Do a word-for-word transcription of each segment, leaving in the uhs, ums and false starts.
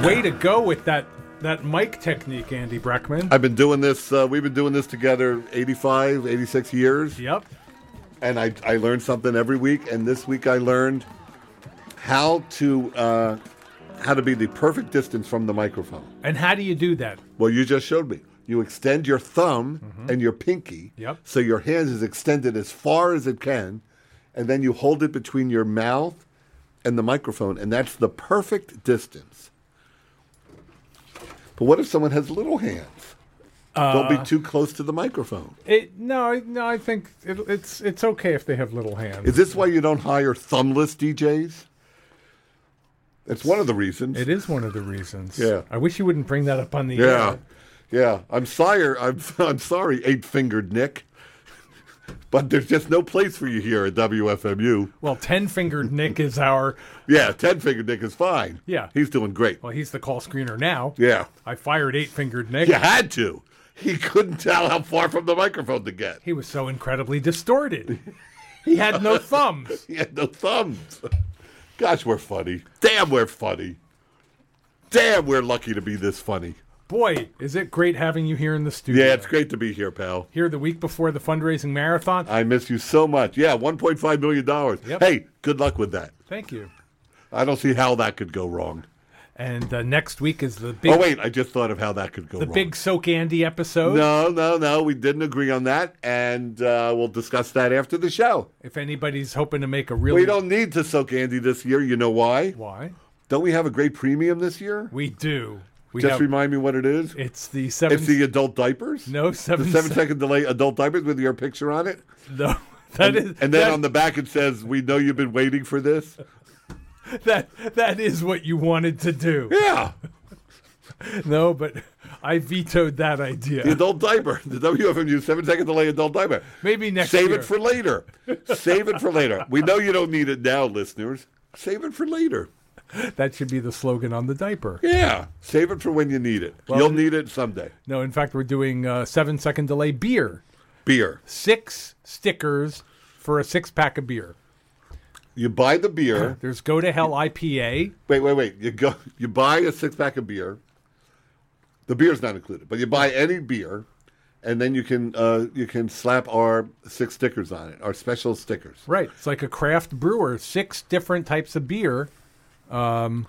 Way to go with that that mic technique, Andy Breckman. I've been doing this, uh, we've been doing this together eighty-five, eighty-six years. Yep. And I, I learned something every week, and this week I learned how to uh, how to be the perfect distance from the microphone. And how do you do that? Well, you just showed me. You extend your thumb Mm-hmm. and your pinky, Yep. so your hand is extended as far as it can, and then you hold it between your mouth and the microphone, and that's the perfect distance. But what if someone has little hands? Uh, Don't be too close to the microphone. It, no, I- no, I think it, it's it's okay if they have little hands. Is this why you don't hire thumbless D Js? That's one of the reasons. It is one of the reasons. Yeah. I wish you wouldn't bring that up on the Yeah, air. yeah. I'm sorry. I'm I'm sorry, eight-fingered Nick, but there's just no place for you here at W F M U. Well, ten-fingered Nick is our... Yeah, ten-fingered Nick is fine. Yeah. He's doing great. Well, he's the call screener now. Yeah, I fired eight-fingered Nick. you had to. He couldn't tell how far from the microphone to get. He was so incredibly distorted. He had no thumbs. He had no thumbs. Gosh, we're funny. Damn, we're funny. Damn, we're lucky to be this funny. Boy, is it great having you here in the studio. Yeah, it's great to be here, pal. Here the week before the fundraising marathon. I miss you so much. Yeah, one point five million dollars. Yep. Hey, good luck with that. Thank you. I don't see how that could go wrong. And uh, next week is the big Oh, wait, I just thought of how that could go the wrong. big Soak Andy episode. No, no, no. We didn't agree on that, and uh, we'll discuss that after the show. If anybody's hoping to make a really... We don't need to soak Andy this year. You know why? Why? Don't we have a great premium this year? We do. We Just have, remind me what it is. It's the seven... It's the adult diapers? No, The seven... seven second delay adult diapers with your picture on it? No, that and, is... and then that, on the back it says, we know you've been waiting for this. that that is what you wanted to do. Yeah. No, but I vetoed that idea. The adult diaper. The W F M U seven second delay adult diaper. Maybe next Save year. it for later. Save it for later. We know you don't need it now, listeners. Save it for later. That should be the slogan on the diaper. Yeah. Save it for when you need it. Well, You'll need it someday. No, in fact, we're doing uh, seven-second delay beer. Beer. Six stickers for a six-pack of beer. You buy the beer. There's Go to Hell I P A. Wait, wait, wait. You go. You buy a six pack of beer. The beer's not included, but you buy any beer, and then you can uh, you can slap our six stickers on it, our special stickers. Right. It's like a craft brewer. Six different types of beer. Um,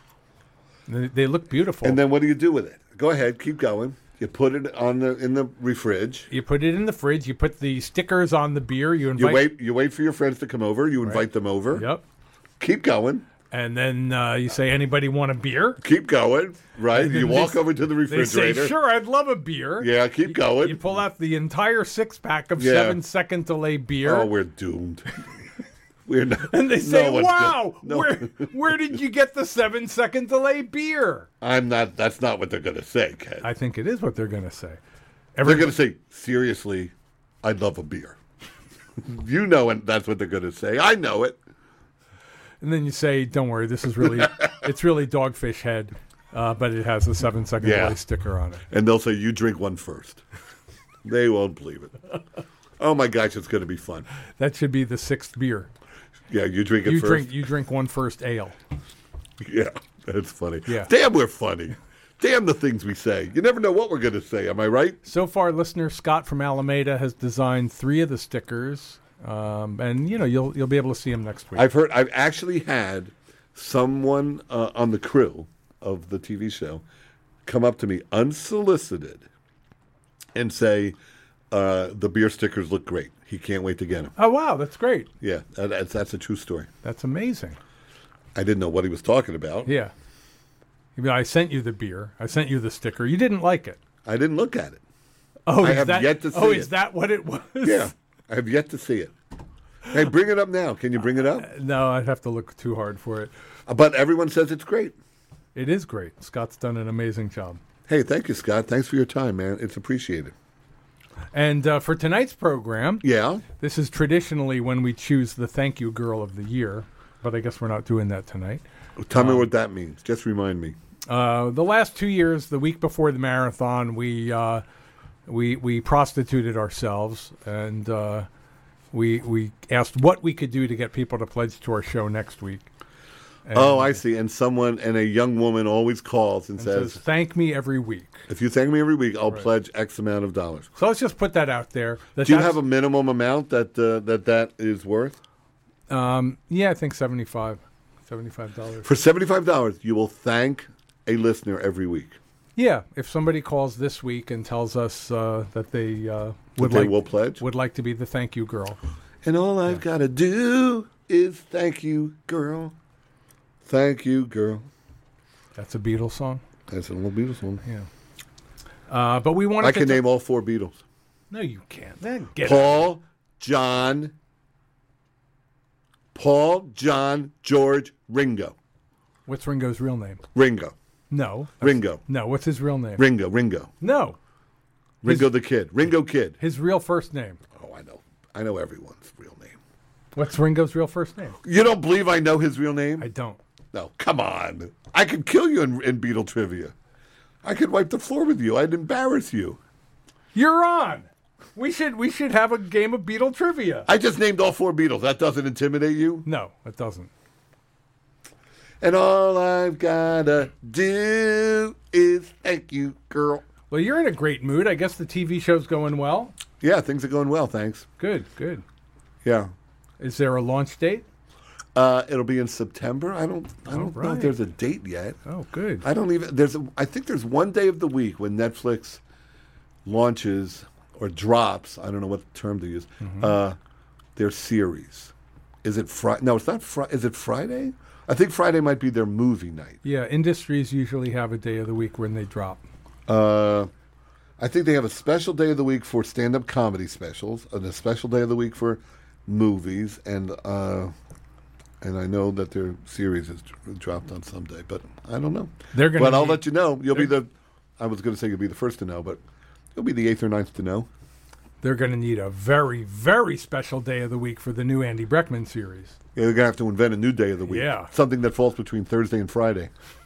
they, they look beautiful. And then what do you do with it? Go ahead, keep going. You put it on the in the refrige. You put it in the fridge. You put the stickers on the beer. You invite. You wait. You wait for your friends to come over. You invite Right. them over. Yep. Keep going. And then uh, you say, anybody want a beer? Keep going. Right. And then You walk they, over to the They refrigerator. say, sure, I'd love a beer. Yeah. Keep going. You pull out the entire six-pack of Yeah. seven-second delay beer. Oh, we're doomed. We're not. and they say, no one's wow, gonna- no. where, where did you get the seven-second delay beer? I'm not. That's not what they're going to say, Ken. I think it is what they're going to say. They're going to say, seriously, I'd love a beer. You know it. That's what they're going to say. I know it. And then you say, don't worry, this is really, it's really Dogfish Head, uh, but it has a seven-second Yeah. delay sticker on it. And they'll say, you drink one first. They won't believe it. Oh, my gosh, it's going to be fun. That should be the sixth beer. Yeah, you drink it You first. drink, you drink one first ale. Yeah, that's funny. Yeah. Damn, we're funny. Damn the things we say. You never know what we're going to say. Am I right? So far, listener Scott from Alameda has designed three of the stickers, um, and you know you'll you'll be able to see them next week. I've heard. I've actually had someone uh, on the crew of the T V show come up to me unsolicited and say, uh, "The beer stickers look great. He can't wait to get them." Oh wow, that's great. Yeah, that, that's that's a true story. That's amazing. I didn't know what he was talking about. Yeah. You mean, I sent you the beer. I sent you the sticker. You didn't like it. I didn't look at it. Oh, I is have that, yet to see Oh, it. is that what it was? Yeah, I have yet to see it. Hey, bring it up now. Can you bring it up? No, I'd have to look too hard for it. But everyone says it's great. It is great. Scott's done an amazing job. Hey, thank you, Scott. Thanks for your time, man. It's appreciated. And uh, for tonight's program, Yeah. this is traditionally when we choose the Thank You Girl of the Year, but I guess we're not doing that tonight. Tell me Um, what that means. Just remind me. Uh, the last two years, the week before the marathon, we uh, we we prostituted ourselves, and uh, we we asked what we could do to get people to pledge to our show next week. And Oh, I see. And someone and a young woman always calls and, and says, says, thank me every week. "If you thank me every week, I'll Right. pledge X amount of dollars." So let's just put that out there. That Do you that's- have a minimum amount that uh, that that is worth? Um, yeah, I think seventy-five dollars. seventy-five dollars. For seventy-five dollars, you will thank a listener every week. Yeah, if somebody calls this week and tells us uh, that they uh, would That they like will pledge. would like to be the thank you girl. And all I've got to do is thank you, girl. Thank you, girl. That's a Beatles song. That's an old Beatles song. Yeah. Uh, but we want I to can name all four Beatles. No, you can't. Then get Paul, John, Paul, John, George, Ringo. What's Ringo's real name? Ringo. No. that's- Ringo. No, what's his real name? Ringo. Ringo. No. Ringo the Kid. Ringo Kid. His real first name. Oh, I know. I know everyone's real name. What's Ringo's real first name? You don't believe I know his real name? I don't. No, come on. I could kill you in, in Beatle trivia. I could wipe the floor with you. I'd embarrass you. You're on. We should we should have a game of Beatle trivia. I just named all four Beatles. That doesn't intimidate you? No, it doesn't. And all I've gotta do is thank you, girl. Well, you're in a great mood. I guess the T V show's going well. Yeah, things are going well, thanks. Good, good. Yeah. Is there a launch date? Uh, it'll be in September. I don't I don't know right. if there's a date yet. Oh, good. I don't even there's a, I think there's one day of the week when Netflix launches or drops, I don't know what term to use, Mm-hmm. uh, their series. Is it Friday? No, it's not Friday. Is it Friday? I think Friday might be their movie night. Yeah, industries usually have a day of the week when they drop. Uh, I think they have a special day of the week for stand-up comedy specials, and a special day of the week for movies, and uh, and I know that their series is dr- dropped on some day, but I don't know. They're gonna But I'll need- let you know. You'll be the. I was going to say you'll be the first to know, but you'll be the eighth or ninth to know. They're going to need a very, very special day of the week for the new Andy Breckman series. Yeah, they're going to have to invent a new day of the week. Yeah. Something that falls between Thursday and Friday.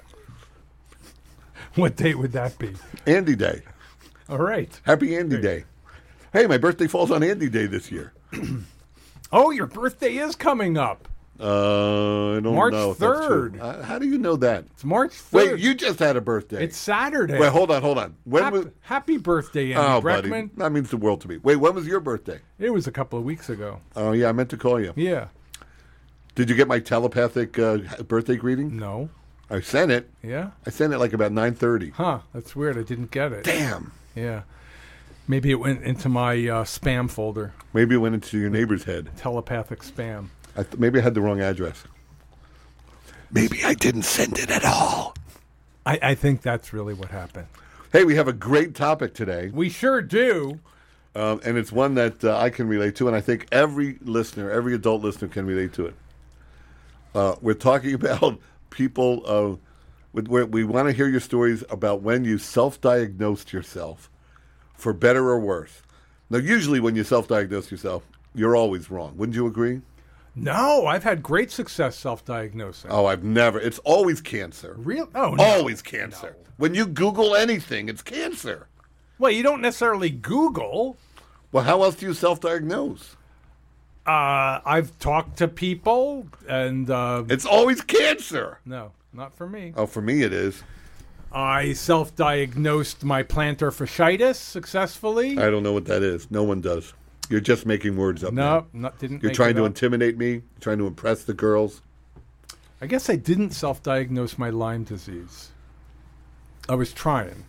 What date would that be? Andy Day. All right. Happy Andy Day. Hey, my birthday falls on Andy Day this year. Oh, your birthday is coming up. Uh, I don't March know if that's true. third. Uh, how do you know that? It's March third. Wait, you just had a birthday. It's Saturday. Wait, hold on, hold on. When happy, was? happy birthday, Andy Oh, Breckman. buddy, that means the world to me. Wait, when was your birthday? It was a couple of weeks ago. Oh, yeah, I meant to call you. Yeah. Did you get my telepathic uh, birthday greeting? No. I sent it. Yeah? I sent it like about nine thirty. Huh. That's weird. I didn't get it. Damn. Yeah. Maybe it went into my uh, spam folder. Maybe it went into your neighbor's head. Telepathic spam. I th- maybe I had the wrong address. Maybe I didn't send it at all. I, I think that's really what happened. Hey, we have a great topic today, We sure do. um, and it's one that uh, I can relate to, and I think every listener, every adult listener can relate to it. Uh, we're talking about people, uh, with, where we want to hear your stories about when you self-diagnosed yourself, for better or worse. Now, usually when you self-diagnose yourself, you're always wrong. Wouldn't you agree? No, I've had great success self-diagnosing. Oh, I've never. It's always cancer. Real? Oh, no. Always cancer. When you Google anything, it's cancer. Well, you don't necessarily Google. Well, how else do you self-diagnose? Uh, I've talked to people, and uh, It's always cancer. no, not for me. Oh, for me it is. I self-diagnosed my plantar fasciitis successfully. I don't know what that is. No one does. You're just making words up. no, now. not, didn't. You're make trying it to up. intimidate me. You're trying to impress the girls. I guess I didn't self-diagnose my Lyme disease. I was trying.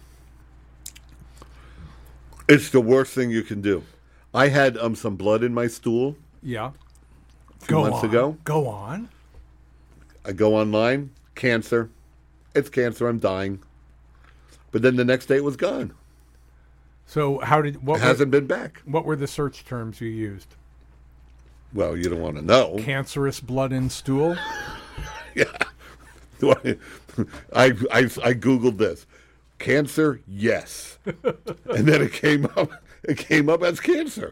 It's the worst thing you can do. I had um some blood in my stool Yeah. a few Go months on. ago. Go on. I go online, cancer. It's cancer. I'm dying. But then the next day it was gone. So how did what It were, hasn't been back. what were the search terms you used? Well, you don't want to know. Cancerous blood in stool. Do I, I, I, I Googled this. Cancer, yes. And then it came up it came up as cancer.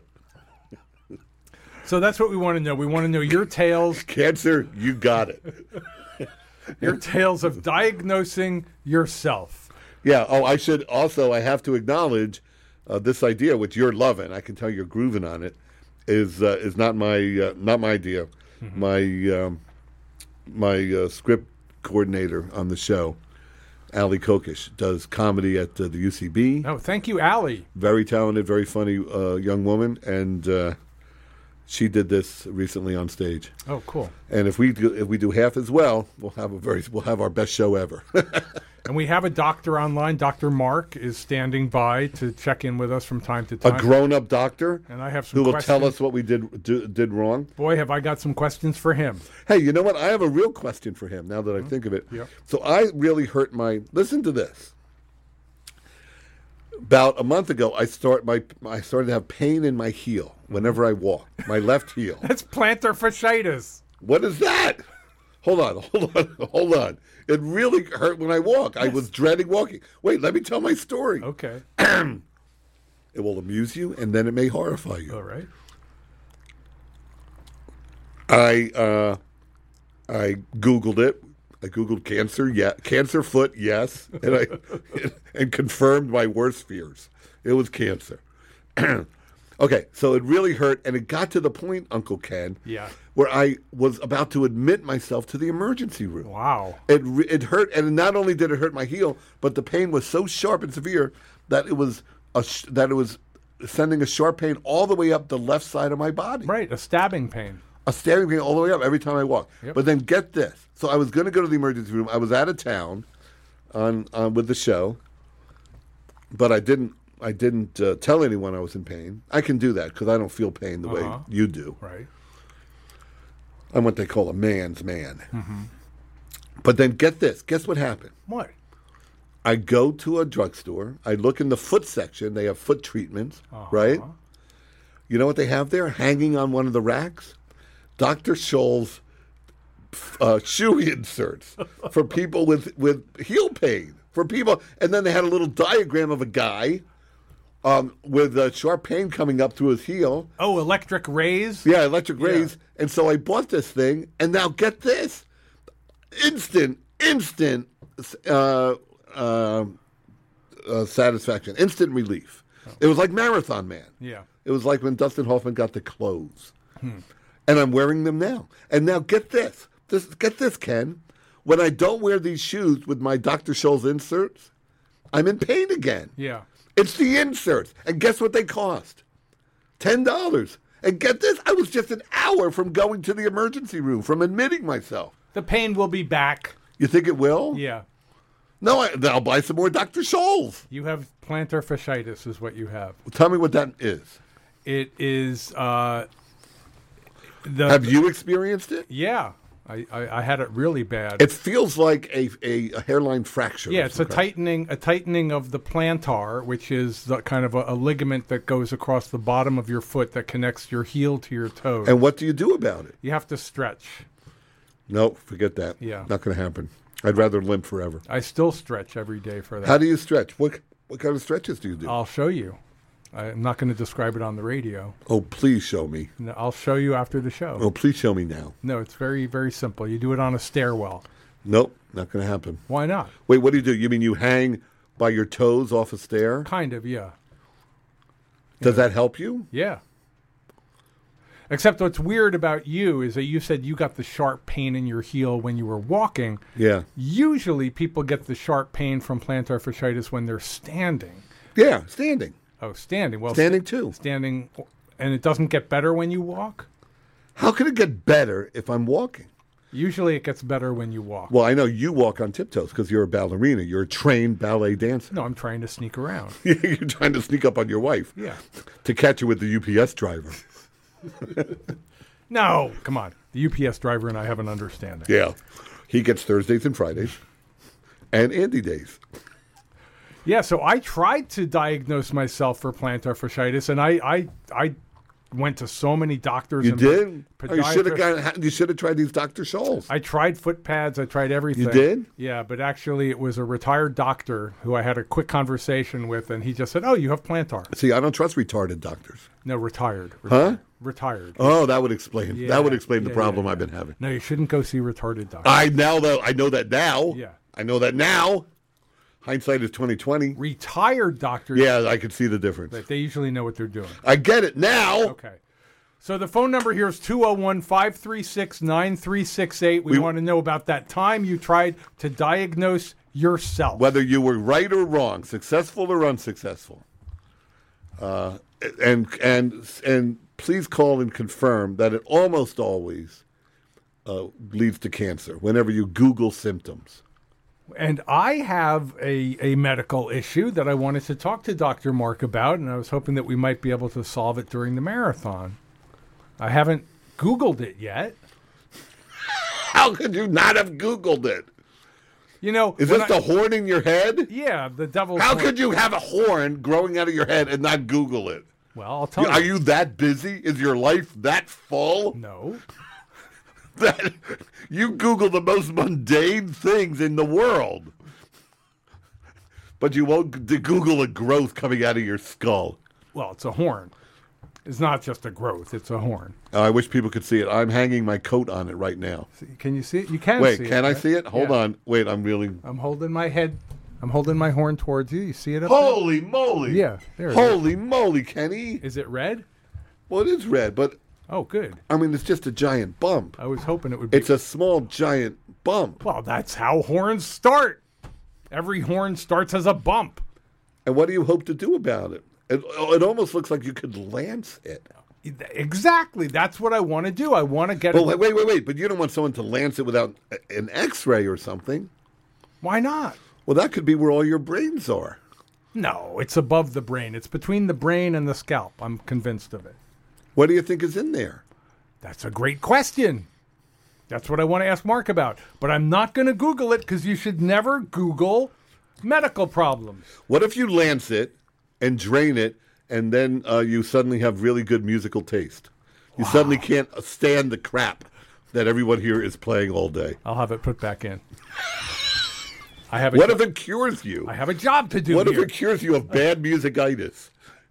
So that's what we want to know. We want to know your tales, Cancer, you got it. your tales of diagnosing yourself. Yeah, oh, I should also, I have to acknowledge uh, this idea, which you're loving, I can tell you're grooving on it, is uh, is not my uh, not my idea. My um, my uh, script coordinator on the show, Allie Kokish, does comedy at uh, the U C B. Oh, thank you, Allie. Very talented, very funny uh, young woman, and uh, she did this recently on stage. Oh, cool. And if we do, if we do half as well, we'll have a very we'll have our best show ever. And we have a doctor online. Doctor Mark is standing by to check in with us from time to time. A grown-up doctor, and I have some who will questions. tell us what we did do, did wrong. Boy, have I got some questions for him. Hey, you know what? I have a real question for him now that I Mm-hmm. think of it. Yep. So I really hurt my. Listen to this. About a month ago, I start my I started to have pain in my heel whenever I walk. My left heel. That's plantar fasciitis. What is that? Hold on, hold on, hold on. It really hurt when I walk. I was dreading walking. Wait, let me tell my story. Okay. It will amuse you, and then it may horrify you. All right. I uh, I Googled it. I Googled cancer, yeah, cancer foot, yes, and I and confirmed my worst fears. It was cancer. Okay, so it really hurt, and it got to the point, Uncle Ken, Yeah. where I was about to admit myself to the emergency room. Wow. It re- it hurt, and not only did it hurt my heel, but the pain was so sharp and severe that it was a sh- that it was sending a sharp pain all the way up the left side of my body. Right, a stabbing pain. A stabbing pain all the way up every time I walk. Yep. But then get this. So I was going to go to the emergency room. I was out of town on, on with the show, but I didn't. I didn't uh, tell anyone I was in pain. I can do that because I don't feel pain the Uh-huh. way you do. Right. I'm what they call a man's man. Mm-hmm. But then get this. Guess what happened? What? I go to a drugstore. I look in the foot section. They have foot treatments, Uh-huh. right? You know what they have there? Hanging on one of the racks? Doctor Scholl's uh, shoe inserts for people with, with heel pain. For people, and then they had a little diagram of a guy um, with uh, sharp pain coming up through his heel. Oh, electric rays? Yeah, electric Yeah. rays. And so I bought this thing, and now get this. Instant, instant uh, uh, uh, satisfaction, instant relief. It was like Marathon Man. Yeah. It was like when Dustin Hoffman got the clothes. Hmm. And I'm wearing them now. And now get this. this. Get this, Ken. When I don't wear these shoes with my Doctor Scholl's inserts, I'm in pain again. Yeah. It's the inserts. And guess what they cost? ten dollars. And get this, I was just an hour from going to the emergency room, from admitting myself. The pain will be back. You think it will? Yeah. No, I, then I'll buy some more Doctor Scholl's. You have plantar fasciitis is what you have. Tell me what that is. It is uh the Have you experienced it? Yeah. I, I, I had it really bad. It feels like a, a, a hairline fracture. yeah, it's a tightening a tightening of the plantar, which is the kind of a, a ligament that goes across the bottom of your foot that connects your heel to your toe. And what do you do about it? You have to stretch. No, forget that. Yeah. Not going to happen. I'd rather limp forever. I still stretch every day for that. How do you stretch? What what kind of stretches do you do? I'll show you. I'm not going to describe it on the radio. Oh, please show me. No, I'll show you after the show. Oh, please show me now. No, it's very, very simple. You do it on a stairwell. Nope, not going to happen. Why not? Wait, what do you do? You mean you hang by your toes off a stair? Kind of, yeah. Does that help you? Yeah. Except what's weird about you is that you said you got the sharp pain in your heel when you were walking. Yeah. Usually people get the sharp pain from plantar fasciitis when they're standing. Yeah, standing. Oh, standing. Well, Standing st- too. Standing, and it doesn't get better when you walk? How can it get better if I'm walking? Usually it gets better when you walk. Well, I know you walk on tiptoes because you're a ballerina. You're a trained ballet dancer. No, I'm trying to sneak around. You're trying to sneak up on your wife. Yeah. To catch her with the U P S driver. No, come on. The U P S driver and I have an understanding. Yeah. He gets Thursdays and Fridays and Andy days. Yeah, so I tried to diagnose myself for plantar fasciitis, and I, I, I went to so many doctors. You and did? Oh, you should have podiatrists. got. You should have tried these Doctor Scholl's. I tried foot pads. I tried everything. You did? Yeah, but actually it was a retired doctor who I had a quick conversation with, and he just said, oh, you have plantar. See, I don't trust retarded doctors. No, retired. Huh? Retired. Oh, that would explain. Yeah, that would explain the yeah, problem yeah, I've yeah. been having. No, you shouldn't go see retarded doctors. I now though I know that now. Yeah. I know that now. Hindsight is twenty twenty. Retired doctors, Yeah, I can see the difference. they usually know what they're doing. I get it now. Okay. So the phone number here is two oh one, five three six, nine three six eight. We, We- want to know about that time you tried to diagnose yourself. Whether you were right or wrong, successful or unsuccessful. Uh, and and and please call and confirm that it almost always uh, leads to cancer whenever you Google symptoms. And I have a, a medical issue that I wanted to talk to Doctor Mark about, and I was hoping that we might be able to solve it during the marathon. I haven't Googled it yet. How could you not have Googled it? You know, Is when this I- the horn in your head? yeah, the devil's How horn. could you have a horn growing out of your head and not Google it? Well, I'll tell Are you. you that busy? Is your life that full? No. That you Google the most mundane things in the world, but you won't g- Google a growth coming out of your skull. Well, it's a horn. It's not just a growth. It's a horn. Uh, I wish people could see it. I'm hanging my coat on it right now. See, can you see it? You can Wait, see it. can I right? see it? Hold Yeah. on. Wait, I'm really. I'm holding my head. I'm holding my horn towards you. You see it up there? Holy moly! Yeah, there it is. Holy moly, Kenny! Is it red? Well, it is red, but Oh, good. I mean, it's just a giant bump. I was hoping it would be. It's a small giant bump. Well, that's how horns start. Every horn starts as a bump. And what do you hope to do about it? It, it almost looks like you could lance it. Exactly. That's what I want to do. I want to get Well, it. wait, wait, wait. But you don't want someone to lance it without a- an X-ray or something. Why not? Well, that could be where all your brains are. No, it's above the brain. It's between the brain and the scalp. I'm convinced of it. What do you think is in there? That's a great question. That's what I want to ask Mark about. But I'm not going to Google it because you should never Google medical problems. What if you lance it and drain it, and then uh, you suddenly have really good musical taste? You suddenly can't stand the crap that everyone here is playing all day. I'll have it put back in. I have a, What if it cures you? I have a job to do What here. if it cures you of bad musicitis?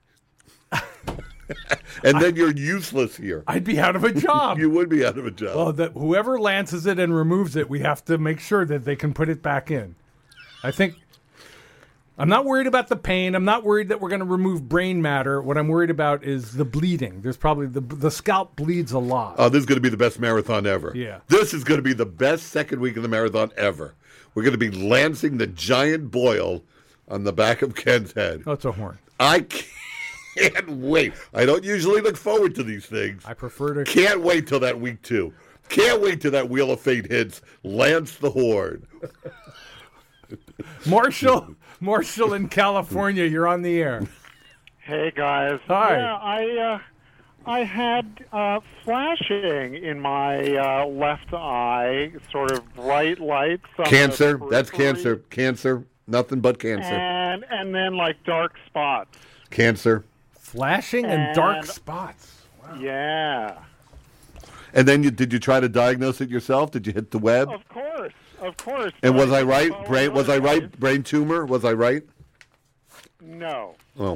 And then you're useless here. I'd be out of a job. You would be out of a job. Well, that whoever lances it and removes it, we have to make sure that they can put it back in. I think I'm not worried about the pain. I'm not worried that we're going to remove brain matter. What I'm worried about is the bleeding. There's probably the the scalp bleeds a lot. Oh, this is going to be the best marathon ever. Yeah. This is going to be the best second week of the marathon ever. We're going to be lancing the giant boil on the back of Ken's head. Oh, it's a horn. I can't wait. I don't usually look forward to these things. I prefer to. Can't wait till that week two. Can't wait till that Wheel of Fate hits. Lance the Horn. Marshall, Marshall in California, you're on the air. Hey guys. Hi. Yeah, I uh, I had uh, flashing in my uh, left eye, sort of bright lights. on the Cancer. That's periphery, cancer. Cancer. Nothing but cancer. And and then like dark spots. Cancer. Flashing and dark And- spots. Yeah. And then you did you try to diagnose it yourself? Did you hit the web? Of course. Of course. And was But I right? oh, Brain was I right? Brain tumor? Was I right? No. Oh.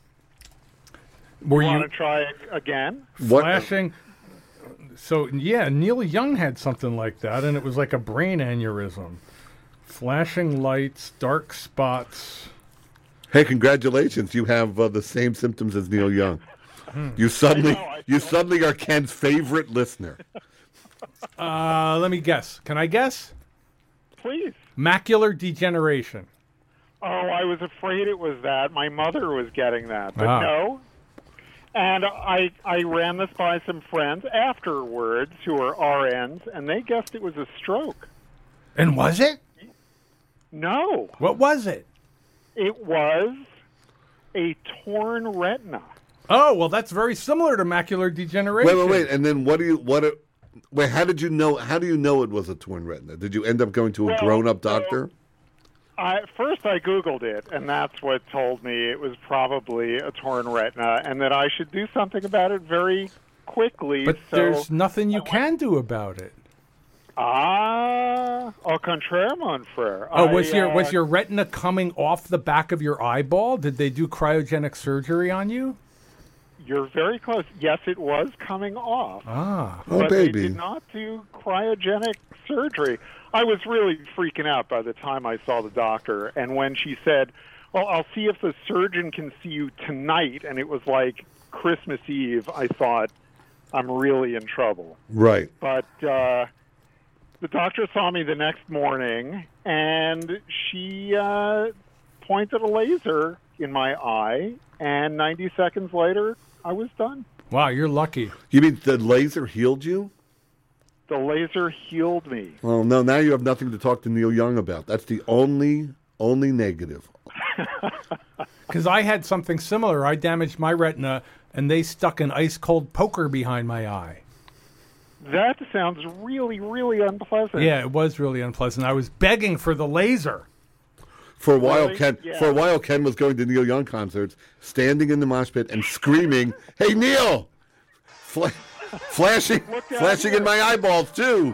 Were Want you to try it again? What? flashing? So yeah, Neil Young had something like that, and it was like a brain aneurysm. Flashing lights, dark spots. Hey, congratulations! You have uh, the same symptoms as Neil Young. You suddenly, I know, I you feel- suddenly are Ken's favorite listener. Uh, let me guess. Can I guess? Please. Macular degeneration. Oh, I was afraid it was that. My mother was getting that, but Ah. no. And I I ran this by some friends afterwards who are R Ns, and they guessed it was a stroke. And was it? No, What was it? it was a torn retina. Oh, well, that's very similar to macular degeneration. Wait, wait, wait! And then what do you what? Are, wait, how did you know? How do you know it was a torn retina? Did you end up going to a Well, grown-up so- doctor? I, first, I Googled it, and that's what told me it was probably a torn retina, and that I should do something about it very quickly. But so, there's nothing you can do about it. ah, au contraire, mon frère. Oh, was I, your uh, was your retina coming off the back of your eyeball? Did they do cryogenic surgery on you? You're very close. Yes, it was coming off. Ah. Oh, but baby! they did not do cryogenic surgery. I was really freaking out by the time I saw the doctor, and when she said, "Well, I'll see if the surgeon can see you tonight," and it was like Christmas Eve, I thought, I'm really in trouble. Right. But uh, the doctor saw me the next morning, and she uh, pointed a laser in my eye, and ninety seconds later, I was done. Wow, you're lucky. You mean the laser healed you? The laser healed me. Well, no, now you have nothing to talk to Neil Young about. That's the only, only negative. Because I had something similar. I damaged my retina, and they stuck an ice-cold poker behind my eye. That sounds really, really unpleasant. Yeah, it was really unpleasant. I was begging for the laser. For a while, Really? Ken. Yeah. For a while, Ken was going to Neil Young concerts, standing in the mosh pit and screaming, "Hey, Neil!" Fla- flashing, Look out flashing in here. my eyeballs too.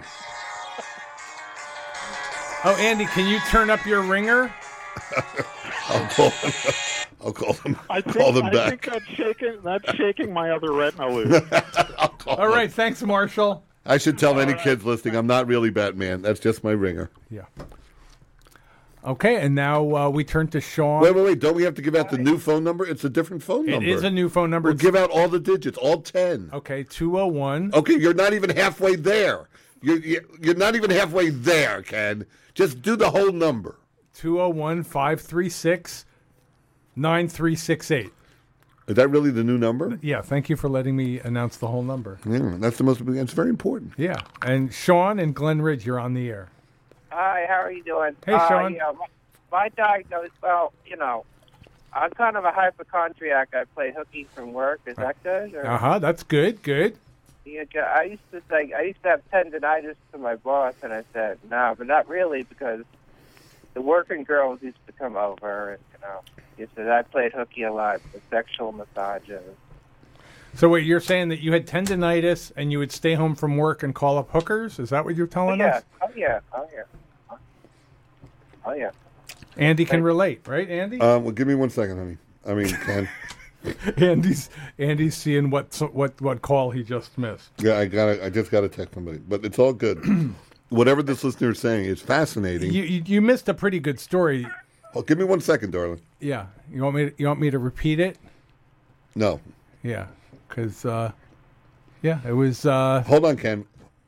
Oh, Andy, can you turn up your ringer? I'll call them. I'll call them. I think, call them I back. think that's shaking, that's shaking my other retina loose. I'll call All them. right, thanks, Marshall. I should tell any kids listening, I'm not really Batman. That's just my ringer. Yeah. Okay, and now uh, we turn to Sean. Wait, wait, wait! Don't we have to give out the new phone number? It's a different phone It number. is a new phone number. We'll It's- give out all the digits, all ten. Okay, two oh one. Okay, you're not even halfway there. You're you're you're not even halfway there, Ken. Just do the whole number. two oh one, five three six, nine three six eight. Is that really the new number? Yeah, thank you for letting me announce the whole number. Yeah, that's the most. It's very important. Yeah, and Sean and Glen Ridge, you're on the air. Hi, how are you doing? Hey, uh, Sean. Yeah, my, my diagnosis, well, you know, I'm kind of a hypochondriac. I play hooky from work. Is that good? Or, Uh huh. That's good. Good. yeah, I used to think, I used to have tendonitis to my boss, and I said, no, but not really, because the working girls used to come over, and, you know, he said I played hooky a lot, the sexual massages. So wait, you're saying that you had tendonitis and you would stay home from work and call up hookers? Is that what you're Oh, telling yeah. us? Oh, yeah. Oh, yeah. Oh, yeah. Andy can relate, right, Andy? Um, well, give me one second, honey. I mean, Ken. Andy's Andy's seeing what what what call he just missed. Yeah, I got. I just got to text somebody, but it's all good. Whatever this listener is saying is fascinating. You, you you missed a pretty good story. Oh, give me one second, darling. Yeah, you want me to, you want me to repeat it? No, Yeah, because uh, yeah, it was. Uh, hold on, Ken.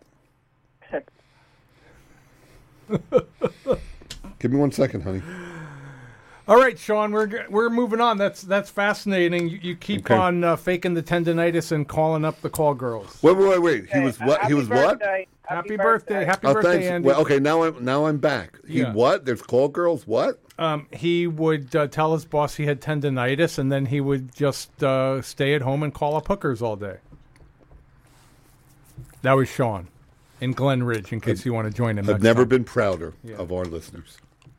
Give me one second, honey. all right, Sean, we're g- we're moving on. That's that's fascinating. You, you keep Okay. on uh, faking the tendonitis and calling up the call girls. Wait, wait, wait, wait. He Hey, was what? He happy was what? birthday. Happy birthday, happy Oh, birthday, thanks. Andy. Well, okay, now I'm now I'm back. He Yeah. what? There's call girls. What? Um, he would uh, tell his boss he had tendonitis, and then he would just uh, stay at home and call up hookers all day. That was Sean in Glen Ridge, in case you want to join him. I've next never time. been prouder Yeah. of our listeners.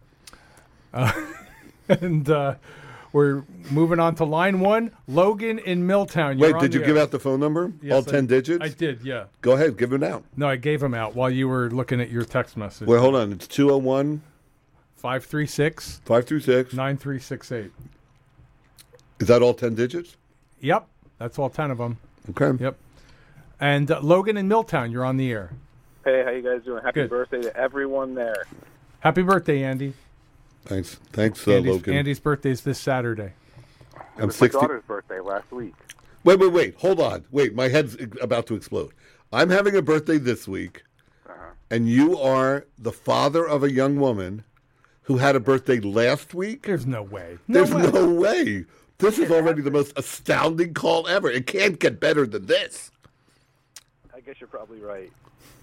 And uh, we're moving on to line one. Logan in Milltown. You're Wait, on did you the give air. out the phone number? Yes, All ten I, digits? I did, yeah. Go ahead, give it out. No, I gave him out while you were looking at your text message. Wait, hold on. It's two oh one, five three six, five two six. nine three six eight. Is that all ten digits? Yep, that's all ten of them. Okay. Yep. And uh, Logan in Milltown, you're on the air. Hey, how you guys doing? Happy Good. birthday to everyone there. Happy birthday, Andy. Thanks. Thanks, uh, Andy's, Logan. Andy's birthday is this Saturday. It I'm was my sixty. daughter's birthday last week. Wait, wait, wait. Hold on. Wait, my head's about to explode. I'm having a birthday this week, Uh-huh. and you are the father of a young woman who had a birthday last week? There's no way. No There's way. no way. This is already the most astounding call ever. It can't get better than this. I guess you're probably right.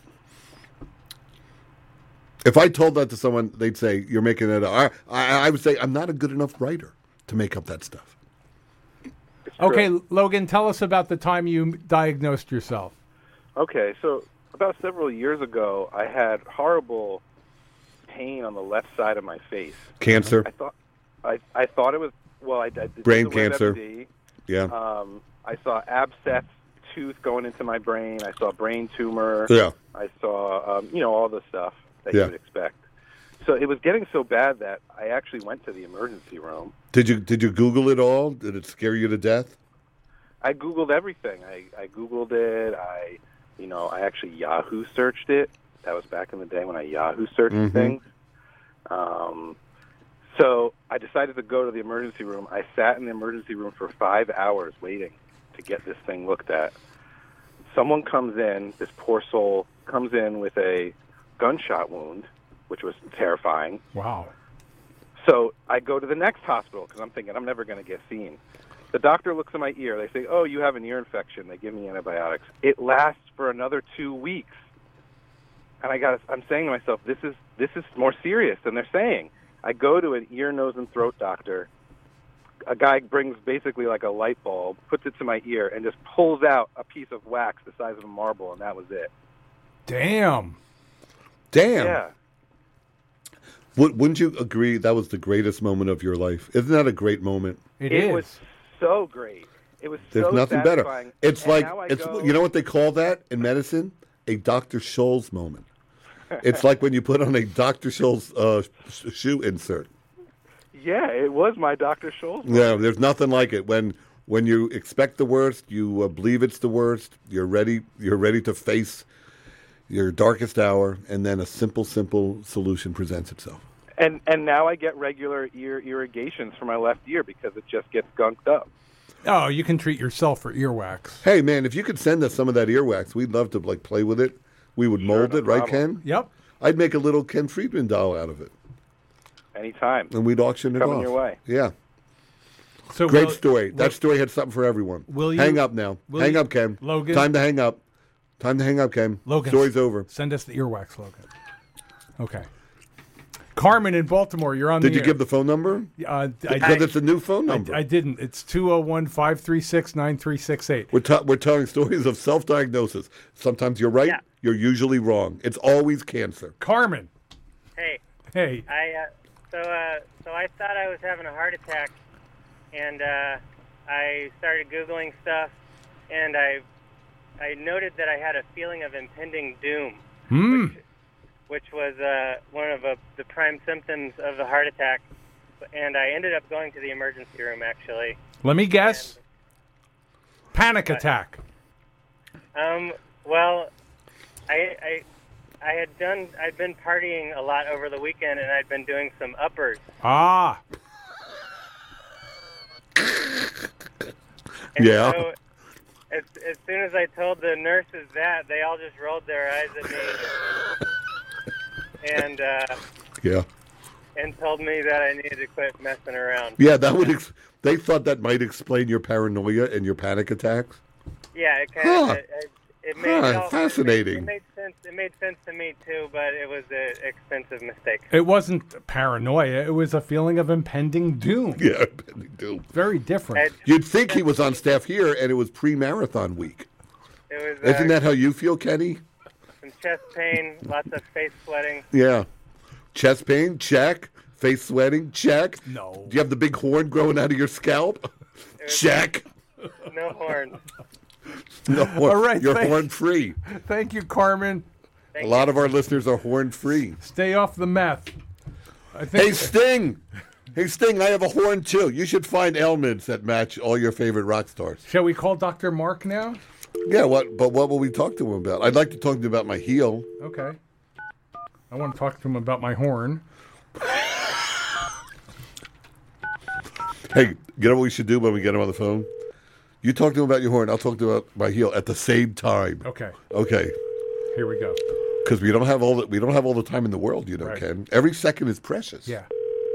If I told that to someone, they'd say, you're making it up. I, I, I would say, I'm not a good enough writer to make up that stuff. It's true. Okay, Logan, tell us about the time you diagnosed yourself. Okay, so about several years ago, I had horrible pain on the left side of my face. Cancer. I thought, I, I thought it was well, I, I did Brain the WebMD. cancer. Yeah. Um, I saw abscess tooth going into my brain. I saw brain tumor. Yeah. I saw, um, you know, all the stuff that Yeah. you would expect. So it was getting so bad that I actually went to the emergency room. Did you did you Google it all? Did it scare you to death? I Googled everything. I, I Googled it. I, you know, I actually Yahoo searched it. That was back in the day when I Yahoo searched Mhm. things. Um, so I decided to go to the emergency room. I sat in the emergency room for five hours waiting to get this thing looked at. someone comes in, this poor soul comes in with a gunshot wound, which was terrifying. Wow. So I go to the next hospital because I'm thinking I'm never going to get seen. The doctor looks at my ear. They say, oh, you have an ear infection. They give me antibiotics. It lasts for another two weeks. And I got. I'm saying to myself, this is this is more serious than they're saying. I go to an ear, nose, and throat doctor. A guy brings basically like a light bulb, puts it to my ear, and just pulls out a piece of wax the size of a marble, and that was it. Damn. Damn. Yeah. Would, wouldn't you agree that was the greatest moment of your life? Isn't that a great moment? It, It is. was so great. It was There's so nothing satisfying. better. It's And like now I it's go- you know what they call that in medicine? A Doctor Scholl's moment. It's like when you put on a Doctor Scholl's uh, sh- shoe insert. Yeah, it was my Doctor Scholl's. Yeah, there's nothing like it. When when you expect the worst, you uh, believe it's the worst. You're ready. You're ready to face your darkest hour, and then a simple, simple solution presents itself. And and now I get regular ear irrigations for my left ear because it just gets gunked up. Oh, you can treat yourself for earwax. Hey, man, if you could send us some of that earwax, we'd love to like play with it. We would mold no it, right, problem. Ken? Yep. I'd make a little Ken Friedman doll out of it, Anytime. and we'd auction it Coming off. your way. Yeah, So great will- story. will- that story had something for everyone. will you- hang up now? will Hang you- up, Ken. Logan? Time to hang up. Time to hang up, Ken. Logan. Story's over. Send us the earwax, Logan. Okay. Carmen in Baltimore, you're on Did the you air. give the phone number? Uh, I, Because it's a new phone I, number. I didn't. It's two oh one, five three six, nine three six eight. We're, t- we're telling stories of self-diagnosis. Sometimes you're right. Yeah. You're usually wrong. It's always cancer. Carmen. Hey, Hey. I uh, so uh, so I thought I was having a heart attack, and uh, I started googling stuff, and I I noted that I had a feeling of impending doom, Hmm. which, which was uh, one of uh, the prime symptoms of the heart attack, and I ended up going to the emergency room actually. Let me guess. Panic attack. Um, well, I, I I had done I'd been partying a lot over the weekend, and I'd been doing some uppers. Ah. And Yeah. So, as, as soon as I told the nurses that, they all just rolled their eyes at me and uh, Yeah. and told me that I needed to quit messing around. Yeah, that would. Ex- they thought that might explain your paranoia and your panic attacks. Yeah, it kind Huh. of it, it, it made Huh, it all, fascinating. It made, it made sense. It made sense to me too, but it was an expensive mistake. It wasn't paranoia. It was a feeling of impending doom. Yeah, they do. Very different. I- You'd think he was on staff here, and it was pre-marathon week. It was uh, Isn't that how you feel, Kenny? some chest pain, lots of face sweating. Yeah. Chest pain, check. Face sweating, check. No. Do you have the big horn growing out of your scalp? Check. No horns. No, All right, you're thank- horn free. Thank you, Carmen. Thank A lot of our listeners are horn free. Stay off the meth. I Hey, think Sting. Hey, Sting, I have a horn too. You should find ailments that match all your favorite rock stars. Shall we call Doctor Mark now? Yeah, what? But what will we talk to him about? I'd like to talk to him about my heel. Okay. I want to talk to him about my horn. Hey, you know what we should do when we get him on the phone? You talk to him about your horn. I'll talk to him about my heel at the same time. Okay. Okay. Here we go. Because we don't have all the we don't have all the time in the world, you know, Right. Ken. Every second is precious. Yeah.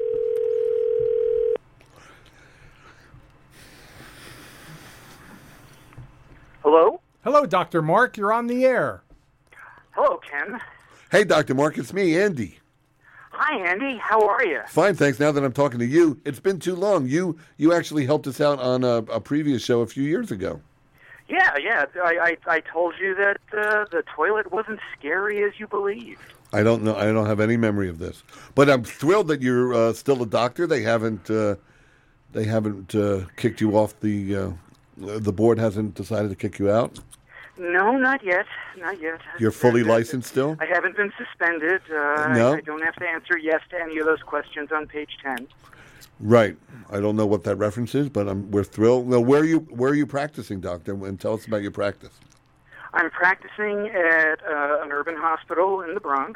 Hello? Hello, Doctor Mark. You're on the air. Hello, Ken. Hey, Doctor Mark, it's me, Andy. Hi, Andy. How are you? Fine, thanks. Now that I'm talking to you, it's been too long. You you actually helped us out on a, a previous show a few years ago. Yeah, yeah. I, I, I told you that uh, the toilet wasn't scary as you believed. I don't know. I don't have any memory of this, but I'm thrilled that you're uh, still a doctor. They haven't uh, they haven't uh, kicked you off the uh, the board hasn't decided to kick you out. No, not yet. Not yet. You're fully Uh, licensed still. I haven't been suspended. Uh, No? I, I don't have to answer yes to any of those questions on page ten. Right. I don't know what that reference is, but I'm, we're thrilled. Now, where are you where are you practicing, doctor? And tell us about your practice. I'm practicing at uh, an urban hospital in the Bronx,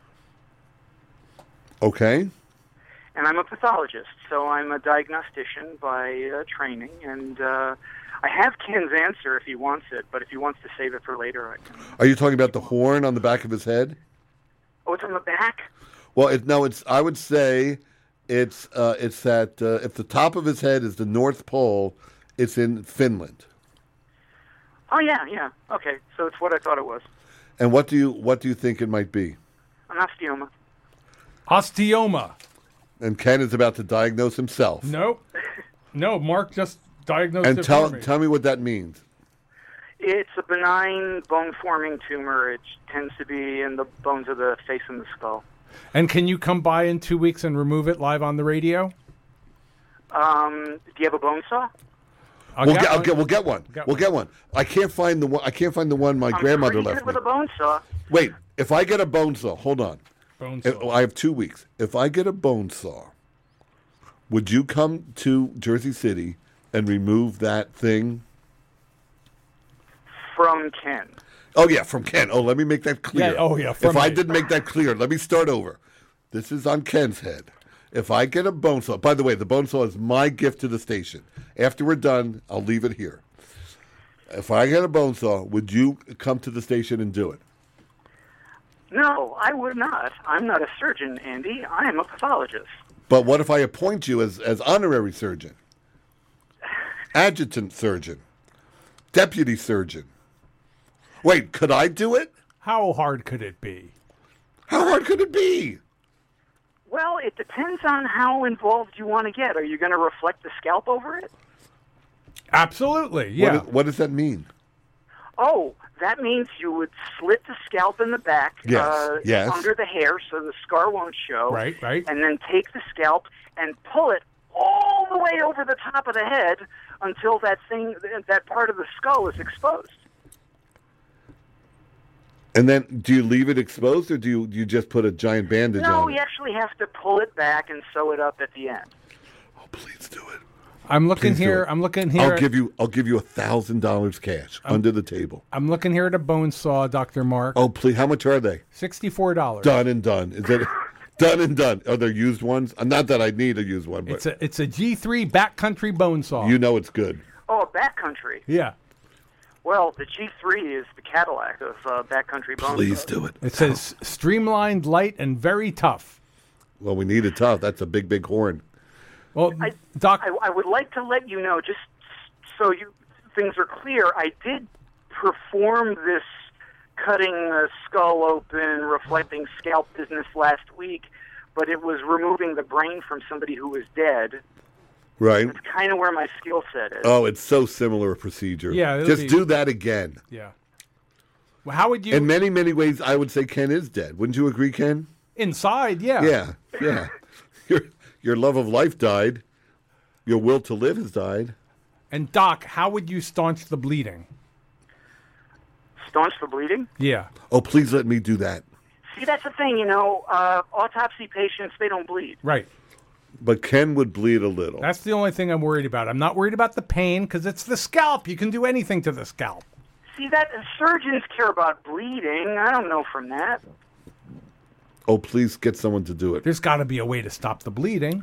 Okay. and I'm a pathologist, so I'm a diagnostician by uh, training, and uh, I have Ken's answer if he wants it, but if he wants to save it for later, I can. Are you talking about the horn on the back of his head? Oh, it's on the back? Well, it, no, it's. I would say it's uh, it's that uh, if the top of his head is the North Pole, it's in Finland. Oh, yeah, yeah. Okay, so it's what I thought it was. And what do you what do you think it might be? An osteoma. Osteoma. And Ken is about to diagnose himself. Nope. No, Mark just diagnosed And it tell for me. tell me what that means. It's a benign bone-forming tumor. It tends to be in the bones of the face and the skull. And can you come by in two weeks and remove it live on the radio? Um, do you have a bone saw? I'll we'll get get, I'll one. get we'll get one. Get we'll one. get one. I can't find the one. I can't find the one my I'm grandmother pretty left good with me. a bone saw. Wait, if I get a bone saw, hold on. Bone If- saw. I have two weeks. If I get a bone saw, would you come to Jersey City and remove that thing? From Ken. Oh yeah, from Ken. Oh, let me make that clear. Yeah, oh, yeah, from If I me. didn't make that clear, let me start over. This is on Ken's head. If I get a bone saw, by the way, the bone saw is my gift to the station. After we're done, I'll leave it here. If I get a bone saw, would you come to the station and do it? No, I would not. I'm not a surgeon, Andy. I am a pathologist. But what if I appoint you as, as honorary surgeon, adjutant surgeon, deputy surgeon? Wait, could I do it? How hard could it be? How hard could it be? Well, it depends on how involved you want to get. Are you going to reflect the scalp over it? Absolutely, yeah. What, what does that mean? Oh, that means you would slit the scalp in the back Yes, uh, yes. under the hair so the scar won't show. Right, right. And then take the scalp and pull it all the way over the top of the head until that thing, that part of the skull is exposed. And then do you leave it exposed or do you, do you just put a giant bandage No, on you it? actually have to pull it back and sew it up at the end. Oh, please do it. I'm looking Please do here. it. I'm looking here. I'll at- give you I'll give you a thousand dollars cash under the table. I'm looking here at a bone saw, Doctor Mark. Oh please, how much are they? Sixty-four dollars. Done and done. Is it done and done? Are there used ones? Uh, Not that I need a used one, but It's a it's a G three backcountry bone saw. you know it's good. Oh, backcountry. yeah. Well, the G three is the Cadillac of uh, backcountry bone. Please do it. It says streamlined, light, and very tough. Well, we need it tough. That's a big, big horn. Well, I, Doc, I, I would like to let you know, just so you things are clear, I did perform this cutting a skull open, reflecting scalp business last week, but it was removing the brain from somebody who was dead. Right? It's kind of where my skill set is. Oh, it's so similar a procedure. Yeah, it'll Just be- do that again. yeah. Well, how would you In many, many ways, I would say Ken is dead. Wouldn't you agree, Ken? inside? Yeah. Yeah, yeah. your your love of life died. Your will to live has died. And Doc, how would you staunch the bleeding? Staunch the bleeding? Yeah. Oh, please let me do that. See, that's the thing, you know, uh, autopsy patients, they don't bleed. Right. But Ken would bleed a little. That's the only thing I'm worried about. I'm not worried about the pain because it's the scalp. You can do anything to the scalp. See, that surgeons care about bleeding. I don't know from that. Oh, please get someone to do it. There's got to be a way to stop the bleeding.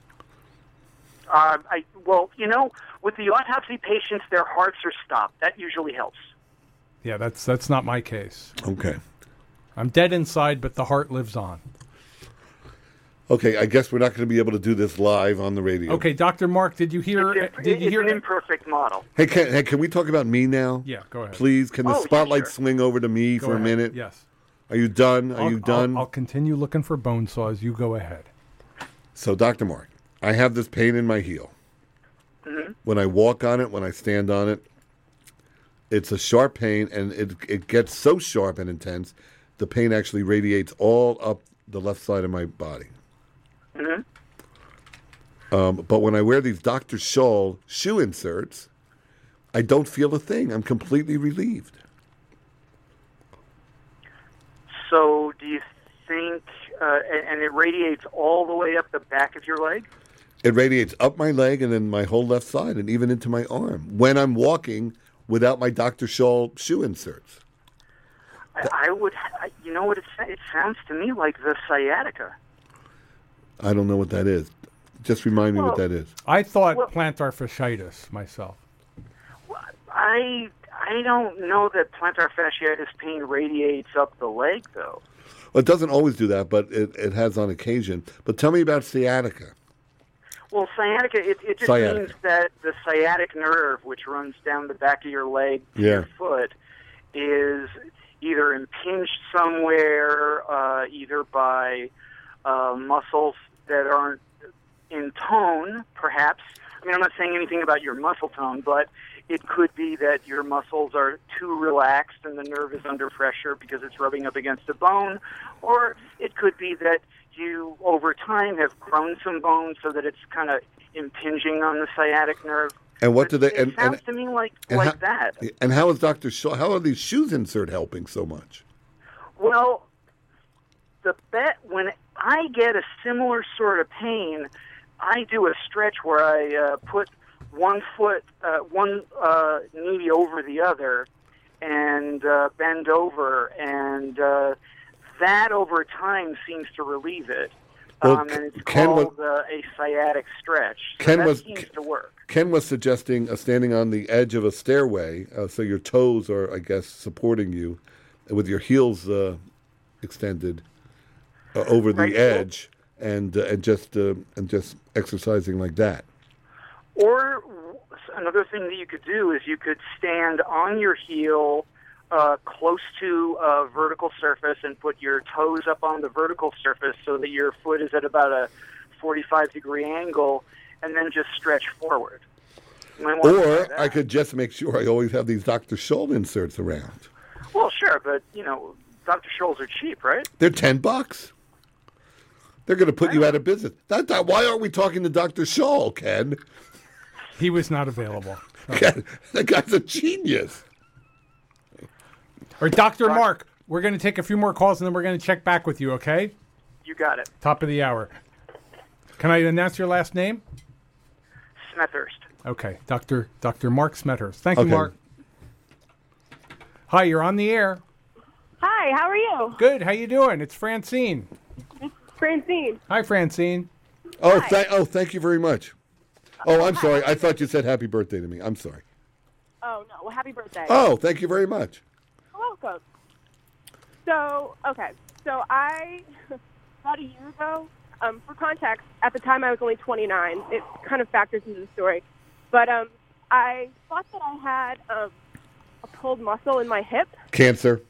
Uh, I well, you know, with the autopsy patients, their hearts are stopped. That usually helps. Yeah, that's that's not my case. Okay. I'm dead inside, but the heart lives on. Okay, I guess we're not going to be able to do this live on the radio. Okay, Doctor Mark, did you hear? It's, a- Did you it's hear? an imperfect model. Hey, can, hey, can we talk about me now? Yeah, go ahead. Please, can the Oh, yeah, spotlight sure. swing over to me Go for a ahead. minute? Yes. Are you done? Are I'll, you done? I'll, I'll continue looking for bone saws. You go ahead. So, Doctor Mark, I have this pain in my heel. Mm-hmm. When I walk on it, when I stand on it, it's a sharp pain, and it it gets so sharp and intense, the pain actually radiates all up the left side of my body. Mm-hmm. Um, but when I wear these Doctor Scholl shoe inserts, I don't feel a thing. I'm completely relieved. So, do you think, uh, and, and it radiates all the way up the back of your leg? It radiates up my leg and then my whole left side and even into my arm when I'm walking without my Doctor Scholl shoe inserts. I, I would, I, you know what, it, sa- it sounds to me like the sciatica. I don't know what that is. Just remind me what Well- that is. I thought Well- plantar fasciitis myself. I I don't know that plantar fasciitis pain radiates up the leg, though. Well, it doesn't always do that, but it, it has on occasion. But tell me about sciatica. Well, sciatica, it, it just Sciatica. means that the sciatic nerve, which runs down the back of your leg to Yeah. your foot, is either impinged somewhere, uh, either by uh, muscles that aren't in tone, perhaps. I mean, I'm not saying anything about your muscle tone, but it could be that your muscles are too relaxed and the nerve is under pressure because it's rubbing up against the bone, or it could be that you, over time, have grown some bone so that it's kind of impinging on the sciatic nerve. And what But do they? It And, sounds and, to me like and like how, that. And how is Doctor Shaw? How are these shoes insert helping so much? Well, the bet when I get a similar sort of pain, I do a stretch where I uh, put one foot, uh, one uh, knee over the other, and uh, bend over, and uh, that over time seems to relieve it. Well, Um, and it's Ken was- called uh, a sciatic stretch. So Ken that was- seems to work. Ken was suggesting uh, standing on the edge of a stairway, uh, so your toes are, I guess, supporting you, with your heels uh, extended uh, over the Right. edge, and uh, and just uh, and just exercising like that. Or w- another thing that you could do is you could stand on your heel uh, close to a vertical surface and put your toes up on the vertical surface so that your foot is at about a forty-five degree angle, and then just stretch forward. You might want to try Or that. I could just make sure I always have these Doctor Scholl inserts around. Well, sure, but, you know, Doctor Scholl's are cheap, right? They're ten bucks. They're going to put you out of business. That, that, why aren't we talking to Doctor Scholl, Ken? He was not available. Ken, that guy's a genius. Or Doctor Mark, we're going to take a few more calls and then we're going to check back with you, okay? You got it. Top of the hour. Can I announce your last name? Smethurst. Okay, Doctor Doctor Mark Smethurst. Thank you, Okay. Mark. Hi, you're on the air. Hi, how are you? Good. How you doing? It's Francine. It's Francine. Hi, Francine. Oh, th- oh, thank you very much. Oh, I'm sorry. I thought you said happy birthday to me. I'm sorry. Oh, no. Well, happy birthday. Oh, thank you very much. You're welcome. So, okay. So I, about a year ago, um, for context, at the time I was only twenty-nine. It kind of factors into the story. But um, I thought that I had um, a pulled muscle in my hip. Cancer.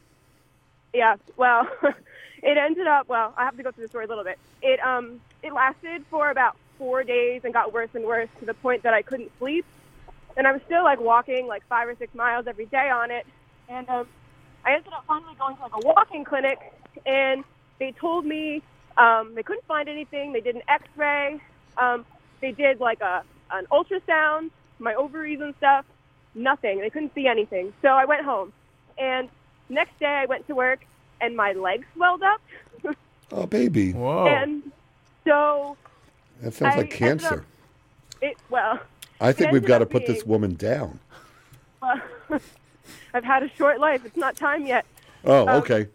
Yeah, well, it ended up, well, I have to go through the story a little bit. It um, it lasted for about four days and got worse and worse to the point that I couldn't sleep. And I was still, like, walking, like, five or six miles every day on it. And um, I ended up finally going to, like, a walking clinic, and they told me um, they couldn't find anything. They did an X-ray. Um, they did, like, a an ultrasound, my ovaries and stuff. Nothing. They couldn't see anything. So I went home. And next day I went to work, and my leg swelled up. Oh, baby. Whoa. And so That sounds I like ended cancer. up- it, well, I it think we've ended got to up put this being- woman down. well, I've had a short life. It's not time yet. Oh, Um, okay.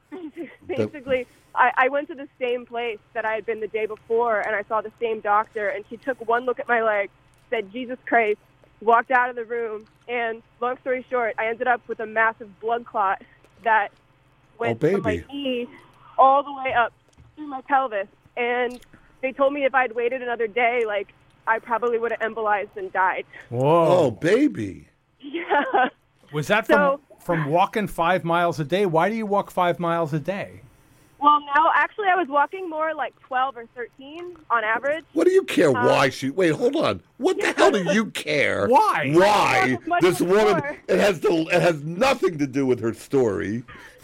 Basically, I, I went to the same place that I had been the day before, and I saw the same doctor, and she took one look at my leg, said, Jesus Christ, walked out of the room, and long story short, I ended up with a massive blood clot that went Oh, from my baby. knee all the way up through my pelvis, and they told me if I'd waited another day, like, I probably would have embolized and died. Whoa. Oh, baby. Yeah. Was that So- from, from walking five miles a day? Why do you walk five miles a day? Well, no, actually, I was walking more like twelve or thirteen on average. What do you care Uh, why she... Wait, hold on. What the hell do you care? Why? Why? Much This woman... more. It has, to, it has nothing to do with her story.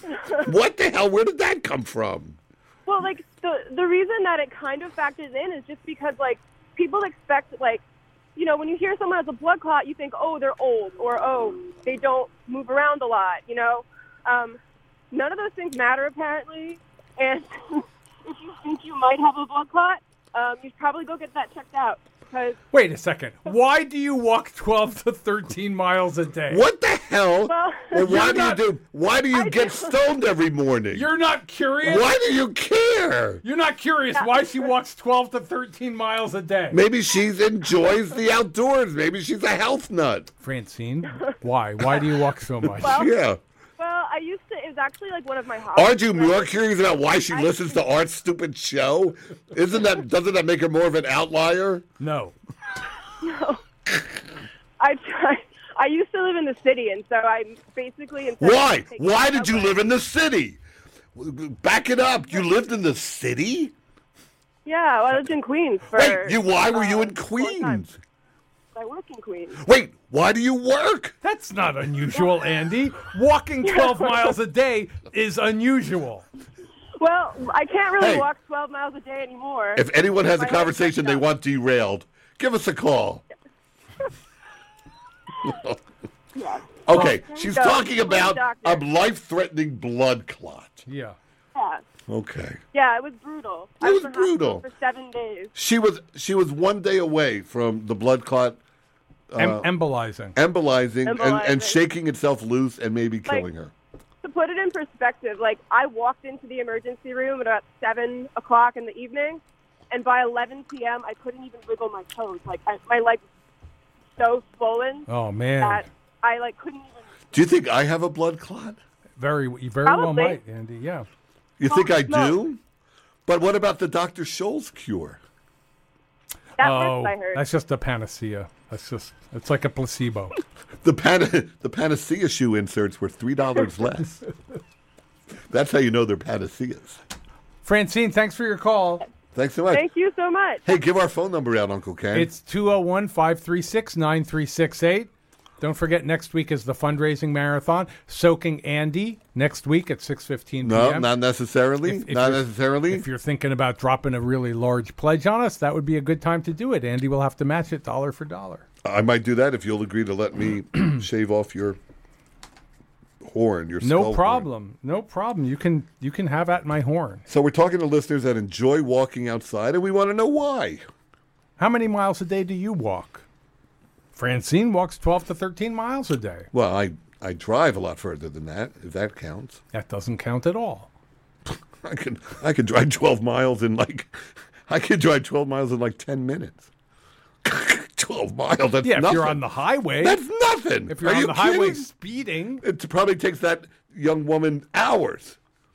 What the hell? Where did that come from? Well, like, the the reason that it kind of factors in is just because, like, people expect, like, you know, when you hear someone has a blood clot, you think, oh, they're old, or, oh, they don't move around a lot, you know? Um, none of those things matter, apparently, and if you think you might have a blood clot, um, you should probably go get that checked out. because Wait a second. Why do you walk twelve to thirteen miles a day? What the hell? Well, Well, why You're do not- you do? Why do you I get do- stoned every morning? You're not curious? Why do you care? You're not curious why she walks twelve to thirteen miles a day. Maybe she enjoys the outdoors. Maybe she's a health nut. Francine, why? Why do you walk so much? Well, Yeah. well, I used to. It was actually like one of my hobbies. Aren't you Like, more curious about why she listens to Art's stupid show? Isn't that doesn't that make her more of an outlier? No. No. I I I used to live in the city, and so I basically instead of Why? taking Why the did you subway- live in the city? Back it up. You lived in the city? Yeah, well, I lived in Queens for. Wait, you why were you uh, in a long time. Queens? I work in Queens. Wait, why do you work? That's not unusual, Andy. Walking twelve miles a day is unusual. Well, I can't really Hey. walk twelve miles a day anymore. If anyone has a My legs conversation they messed up. want derailed, give us a call. Yeah. Okay, Well, she's so, talking go to the about a doctor. life-threatening blood clot. Yeah. Yeah. Okay. Yeah, it was brutal. It I was was in hospital brutal. for seven days. She was she was one day away from the blood clot Em- embolizing. embolizing, And, and Embolizing. shaking itself loose and maybe killing her. To put it in perspective, like I walked into the emergency room at about seven o'clock in the evening, and by eleven p.m. I couldn't even wiggle my toes. Like I, my leg was so swollen Oh man. that I like couldn't even. Do you think I have a blood clot? Very you very well Probably. might, Andy. Yeah. You think I no. do? But what about the Doctor Scholl's cure? That Oh, works, I heard. that's just a panacea. That's just it's like a placebo. The pan- the panacea shoe inserts were three dollars less. That's how you know they're panaceas. Francine, thanks for your call. Thanks so much. Thank you so much. Hey, give our phone number out, Uncle Ken. It's two oh one, five three six, nine three six eight. Don't forget, next week is the fundraising marathon. Soaking Andy next week at six fifteen p.m. no, not necessarily. If- if not you're- necessarily. If you're thinking about dropping a really large pledge on us, that would be a good time to do it. Andy will have to match it dollar for dollar. I might do that if you'll agree to let me shave off your horn, your skull No horn. problem. No problem. You can you can have at my horn. So we're talking to listeners that enjoy walking outside, and we want to know why. How many miles a day do you walk? Francine walks twelve to thirteen miles a day. Well, I, I drive a lot further than that, if that counts. That doesn't count at all. I can I can drive twelve miles in like I can drive twelve miles in like ten minutes. twelve miles. That's Yeah, if nothing. you're on the highway. That's nothing. If you're Are on you the highway kidding? speeding. It probably takes that young woman hours.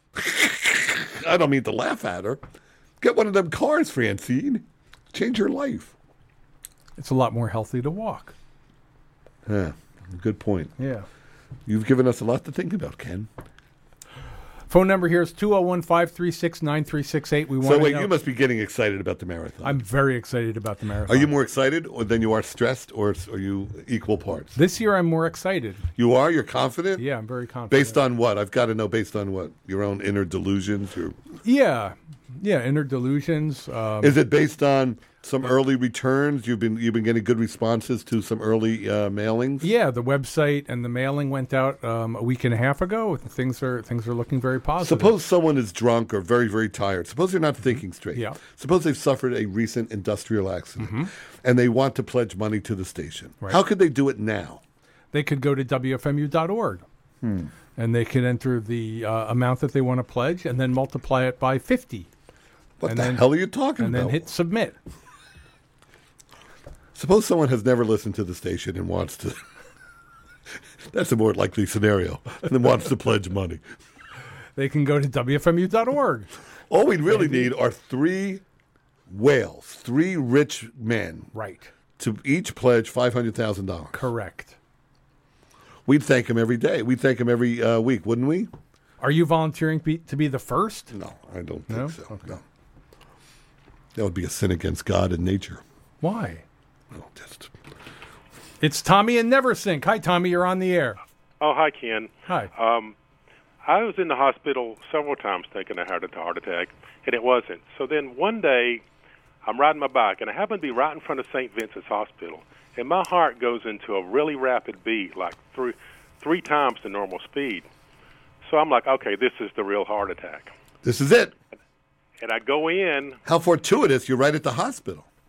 I don't mean to laugh at her. Get one of them cars, Francine. Change your life. It's a lot more healthy to walk. Yeah, good point. Yeah. You've given us a lot to think about, Ken. Phone number here is two oh one, five three six, nine three six eight. We want So to wait, know- you must be getting excited about the marathon. I'm very excited about the marathon. Are you more excited or than you are stressed, or are you equal parts? This year I'm more excited. You are? You're confident? Yeah, I'm very confident. Based on what? I've got to know based on what? Your own inner delusions? Your... Yeah. Yeah, inner delusions. Um, Is it based on some early returns? You've been you've been getting good responses to some early uh, mailings? yeah, the website and the mailing went out um, a week and a half ago. Things are things are looking very positive. Suppose someone is drunk or very, very tired. Suppose they're not thinking straight. Yeah. Suppose they've suffered a recent industrial accident and they want to pledge money to the station. Right. How could they do it now? They could go to W F M U dot org Hmm. and they could enter the uh, amount that they want to pledge and then multiply it by fifty. What And the then- hell are you talking And about? then hit submit. Suppose someone has never listened to the station and wants to. That's a more likely scenario. And then wants to pledge money. They can go to W F M U dot org. All we really need are three whales, three rich men, Right. to each pledge five hundred thousand dollars. Correct. We'd thank them every day. We'd thank them every uh, week, wouldn't we? Are you volunteering be, to be the first? No, I don't think No? so. Okay. No. That would be a sin against God and nature. Why? Well, just It's Tommy and Neversink. Hi, Tommy. You're on the air. Oh, hi, Ken. Hi. Um, I was in the hospital several times taking a heart heart attack, and it wasn't. So then one day, I'm riding my bike, and I happen to be right in front of Saint Vincent's Hospital, and my heart goes into a really rapid beat, like three, three times the normal speed. So I'm like, okay, this is the real heart attack. this is it. And I go in, How fortuitous! You're right at the hospital.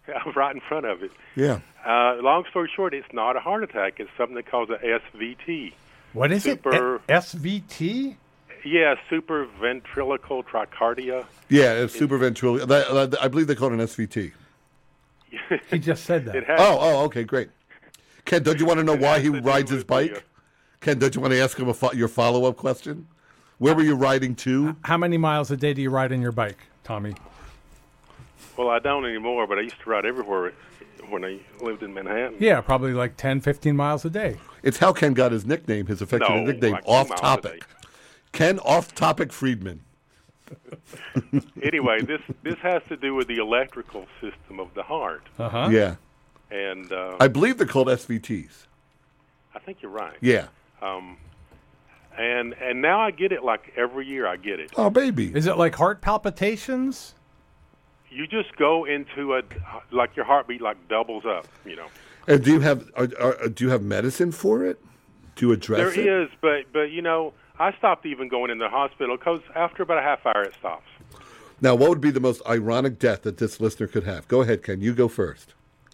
right in front of it. Yeah. Uh, long story short, it's not a heart attack. It's something they call the S V T. What is Super, it? A- S V T? Yeah, supraventricular tachycardia. Yeah, it's supraventricular. That, uh, I believe they call it an S V T. He just said that. It has, Oh, oh, okay, great. Ken, don't you want to know why he to do rides his with bike? the, uh, Ken, don't you want to ask him a fo- your follow-up question? Where were you riding to? How many miles a day do you ride on your bike, Tommy? Well, I don't anymore, but I used to ride everywhere when I lived in Manhattan. Yeah, probably like ten, fifteen miles a day. It's how Ken got his nickname, his affectionate No, nickname, like two Off miles a Topic. day. Ken Off Topic Friedman. Anyway, this this has to do with the electrical system of the heart, Uh-huh. Yeah. and uh, I believe they're called S V Ts. I think you're right. Yeah. Um, and and now I get it. Like every year, I get it. Oh, baby. Is it like heart palpitations? You just go into a like your heartbeat like doubles up. You know. And do you have are, are, do you have medicine for it to address There it? is, but but you know, I stopped even going in the hospital because after about a half hour it stops. Now, what would be the most ironic death that this listener could have? Go ahead, Ken. You go first.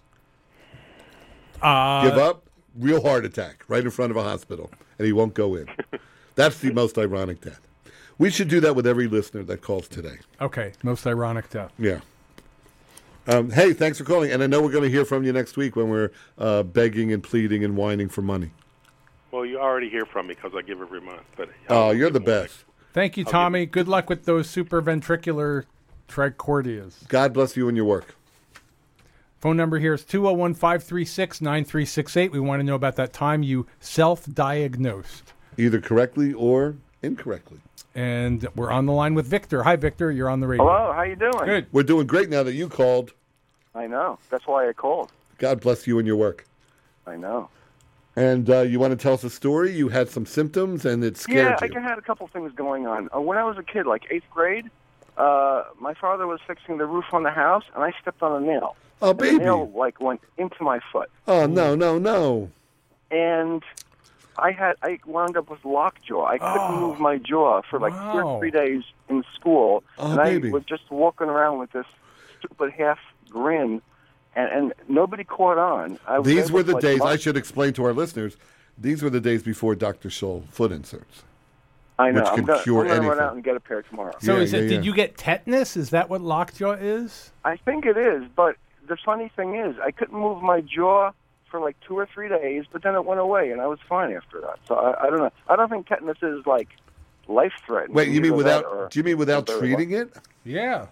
Uh, Give up, real heart attack right in front of a hospital, and he won't go in. That's the most ironic death. We should do that with every listener that calls today. Okay, most ironic death. Yeah. Um, hey, thanks for calling. And I know we're going to hear from you next week when we're uh, begging and pleading and whining for money. Well, you already hear from me because I give every month. But Oh, you're the best. Thank you, Tommy. Good luck with those supraventricular tricordias. God bless you and your work. Phone number here is two oh one, five three six, nine three six eight. We want to know about that time you self-diagnosed. Either correctly or incorrectly. And we're on the line with Victor. Hi, Victor. You're on the radio. Hello, how you doing? Good. We're doing great now that you called. I know. That's why I called. God bless you and your work. I know. And uh, you want to tell us a story? You had some symptoms and it scared yeah, you. I had a couple things going on. Uh, when I was a kid, like eighth grade, uh, my father was fixing the roof on the house, and I stepped on a nail. Oh, And baby. The nail, like, went into my foot. Oh, no, no, no. And I had I wound up with lockjaw. I couldn't Oh. move my jaw for like two Wow. or three days in school, Oh, and I baby. was just walking around with this stupid half grin, and, and nobody caught on. I was These able were to, the like, days, mu- I should explain to our listeners, these were the days before Doctor Scholl foot inserts. I know. which I'm can gonna, cure I'm gonna anything. run out and get a pair tomorrow. So Yeah, is it? yeah, Did yeah. you get tetanus? Is that what lockjaw is? I think it is, but the funny thing is, I couldn't move my jaw for like two or three days, but then it went away, and I was fine after that. So I, I don't know. I don't think tetanus is like life threatening. Wait, you mean Either without? that or- Do you mean without or- treating it? Yeah.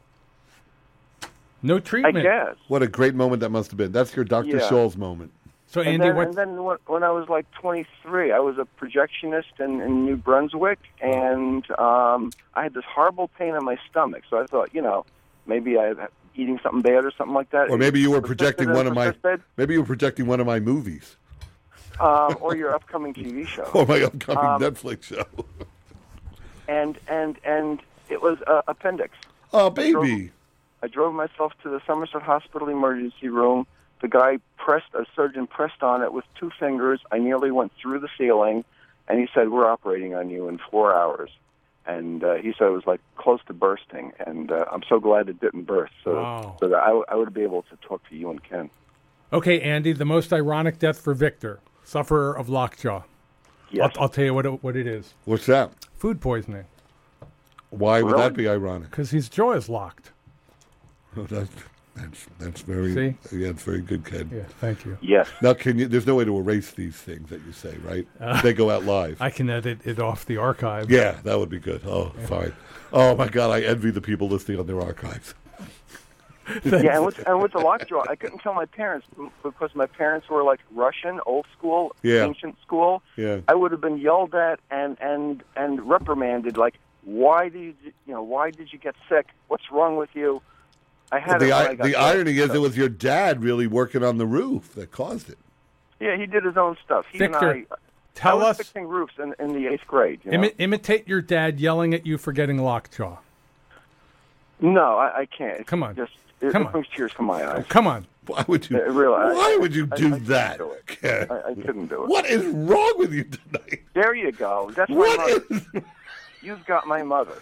No I treatment. guess. What a great moment that must have been. That's your Doctor Yeah. Scholl's moment. So And Andy, then, what? and then when, when I was like twenty-three, I was a projectionist in, in New Brunswick, and um, I had this horrible pain in my stomach. So I thought, you know, maybe I was eating something bad or something like that. Or maybe you were Persisted projecting and one of my. persisted, Maybe you were projecting one of my movies um, or your upcoming T V show. or my upcoming Um, Netflix show. and and and it was uh, appendix. Oh, baby. I drove myself to the Somerset Hospital emergency room. The guy pressed, a surgeon pressed on it with two fingers. I nearly went through the ceiling, and he said, "We're operating on you in four hours." And uh, he said it was like close to bursting, and uh, I'm so glad it didn't burst, so, Wow. so that I, w- I would be able to talk to you and Ken. Okay, Andy, the most ironic death for Victor, sufferer of lockjaw. Yes. I'll, I'll tell you what it, what it is. What's that? Food poisoning. Why would Really? that be ironic? Because his jaw is locked. Oh, that's that's that's very See? yeah, it's very good, Ken. Yeah, thank you. Yes. Now, can you? There's no way to erase these things that you say, right? they go out live. I can edit it off the archive. Yeah, that would be good. Oh, fine. Oh my God, I envy the people listening on their archives. Yeah, and with, and with the lockjaw, I couldn't tell my parents m- because my parents were like Russian, old school, Yeah. ancient school. Yeah. I would have been yelled at and and and reprimanded. Like, why did you, you know? Why did you get sick? What's wrong with you? I had the it when I, I got the sick, irony is, so- it was your dad really working on the roof that caused it. Yeah, he did his own stuff. He Victor, and I, tell I was us- fixing roofs in, in the eighth grade. You know? Imi- imitate your dad yelling at you for getting lockjaw. no, I, I can't. It's Come on. just it, Come it on. brings tears to my eyes. Come on. Why would you? Uh, really, I- why would you I- do I couldn't that? do it. Ken? I, I couldn't do it. What is wrong with you tonight? There you go. That's my What mother. is? You've got my mother.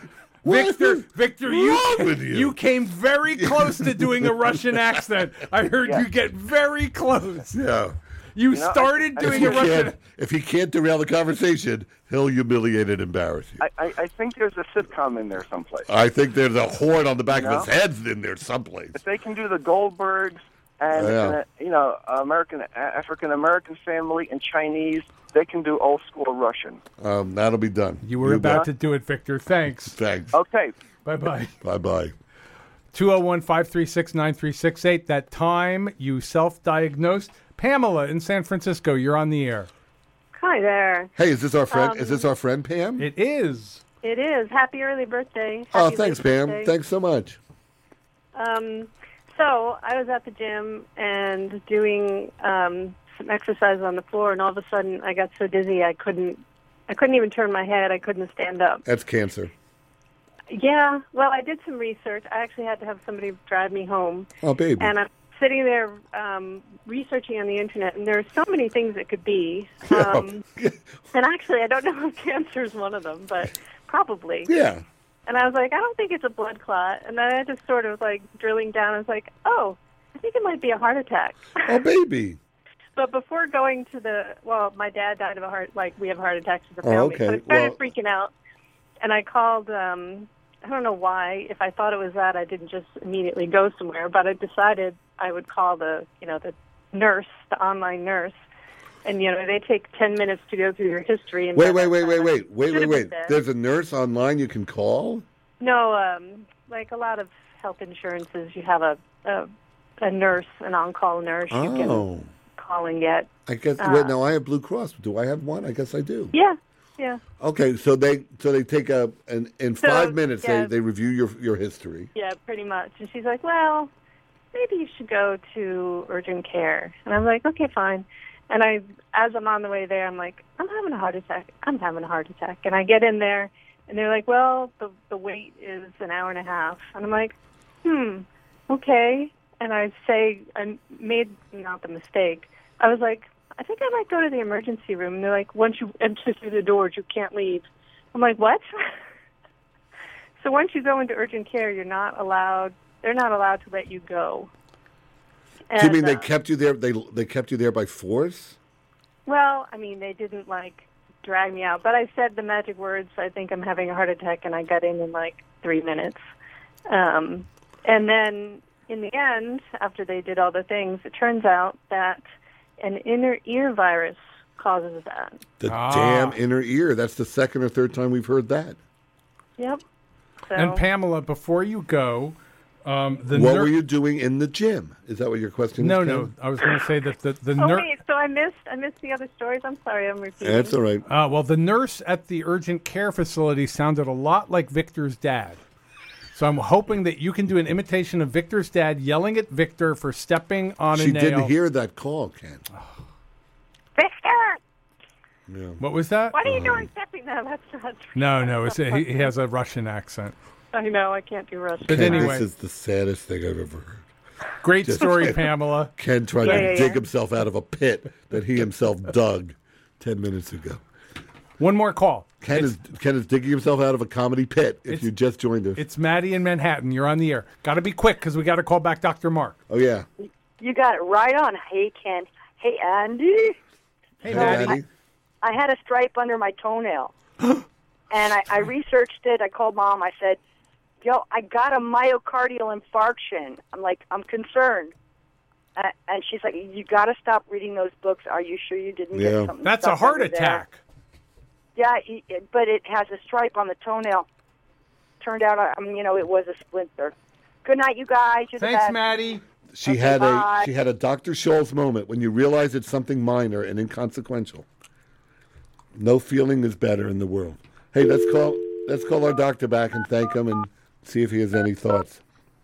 Victor, What? Victor, What's you, wrong with you? you came very close to doing a Russian accent. I heard Yeah. you get very close. Yeah. You, You know, I- started I- If doing he, a Russian. can't, if he can't derail the conversation, he'll humiliate and embarrass you. I, I, I think there's a sitcom in there someplace. I think there's a horn on the back You of his know? head in there someplace. If they can do the Goldbergs and, Yeah. and uh, you know American African American family and Chinese, they can do old school Russian. Um, that'll be done. You were about bet. to do it, Victor. Thanks. Thanks. Okay. Bye-bye. Bye-bye. two oh one, five three six, nine three six eight. That time you self-diagnosed. Pamela in San Francisco, you're on the air. Hi there. Hey, is this our friend? Um, is this our friend Pam? It is. It is. Happy early birthday. Oh, Happy thanks, late Pam. birthday. Thanks so much. Um, so I was at the gym and doing um, some exercise on the floor, and all of a sudden I got so dizzy I couldn't. I couldn't even turn my head. I couldn't stand up. That's cancer. Yeah. Well, I did some research. I actually had to have somebody drive me home. Oh, baby. And I'm sitting there um, researching on the internet, and there are so many things it could be. Um, and actually, I don't know if cancer is one of them, but probably. Yeah. And I was like, I don't think it's a blood clot. And then I just sort of like drilling down. I was like, oh, I think it might be a heart attack. Oh, baby. But before going to the, well, my dad died of a heart, like we have heart attacks in the Oh, family. okay. So I started Well- freaking out. And I called, um, I don't know why. If I thought it was that, I didn't just immediately go somewhere. But I decided I would call the, you know, the nurse, the online nurse. And, you know, they take ten minutes to go through your history. And Wait, wait, wait, wait, wait, wait, Should've wait, wait. been there. There's a nurse online you can call? No, um, like a lot of health insurances, you have a a, a nurse, an on-call nurse you Oh. can call and get. I guess. Uh, wait, no, I have Blue Cross. Do I have one? I guess I do. Yeah, yeah, Okay, so they so they take a and in So, five minutes yeah. they, they review your your history. yeah, pretty much. And she's like, well, maybe you should go to urgent care. And I'm like, okay, fine. And I, as I'm on the way there, I'm like, I'm having a heart attack. I'm having a heart attack. And I get in there, and they're like, well, the the wait is an hour and a half. And I'm like, hmm, okay. And I say, I made not the mistake. I was like, I think I might go to the emergency room. And they're like, once you enter through the doors, you can't leave. I'm like, what? So once you go into urgent care, you're not allowed, they're not allowed to let you go. Do you And, mean they uh, kept you there? They they kept you there by force? Well, I mean, they didn't, like, drag me out. But I said the magic words, I think I'm having a heart attack, and I got in in, like, three minutes. Um, and then in the end, after they did all the things, it turns out that an inner ear virus causes that. The Ah. damn inner ear. That's the second or third time we've heard that. Yep. So, And Pamela, before you go, um, the what nur- were you doing in the gym? Is that what your question No, is? no. Ken? I was going to say that the the oh, nurse. wait, so I missed, I missed the other stories. I'm sorry, I'm repeating. That's all right. Uh, well, the nurse at the urgent care facility sounded a lot like Victor's dad. So I'm hoping that you can do an imitation of Victor's dad yelling at Victor for stepping on a She nail. didn't hear that call, Ken. Victor! Yeah. What was that? What are you doing stepping now? That's not. No, no. It's a, he, he has a Russian accent. I know, I can't do Russian. But Ken, anyway, this is the saddest thing I've ever heard. great Just- story, Pamela. Ken tried Yeah, to yeah, dig yeah. himself out of a pit that he himself dug ten minutes ago. One more call. Ken is Ken is digging himself out of a comedy pit. If It's- you just joined us. It's Maddie in Manhattan. You're on the air. Got to be quick because we got to call back Doctor Mark. Oh yeah. You got it right on. Hey, Ken. Hey, Andy. Hey, Hey, Maddie. Maddie. I had a stripe under my toenail. and I, I researched it. I called Mom. I said, yo, I got a myocardial infarction. I'm like, I'm concerned. Uh, and she's like, you got to stop reading those books. Are you sure you didn't Yeah. get something? That's a stuck heart under there?" attack. Yeah, it, it- but it has a stripe on the toenail. Turned out, I mean, you know, it was a splinter. Good night, you guys. You're the Thanks, best. Maddie. She Okay, had bye. a she had a Doctor Scholl's moment when you realize it's something minor and inconsequential. No feeling is better in the world. Hey, let's call let's call our doctor back and thank him and see if he has any thoughts.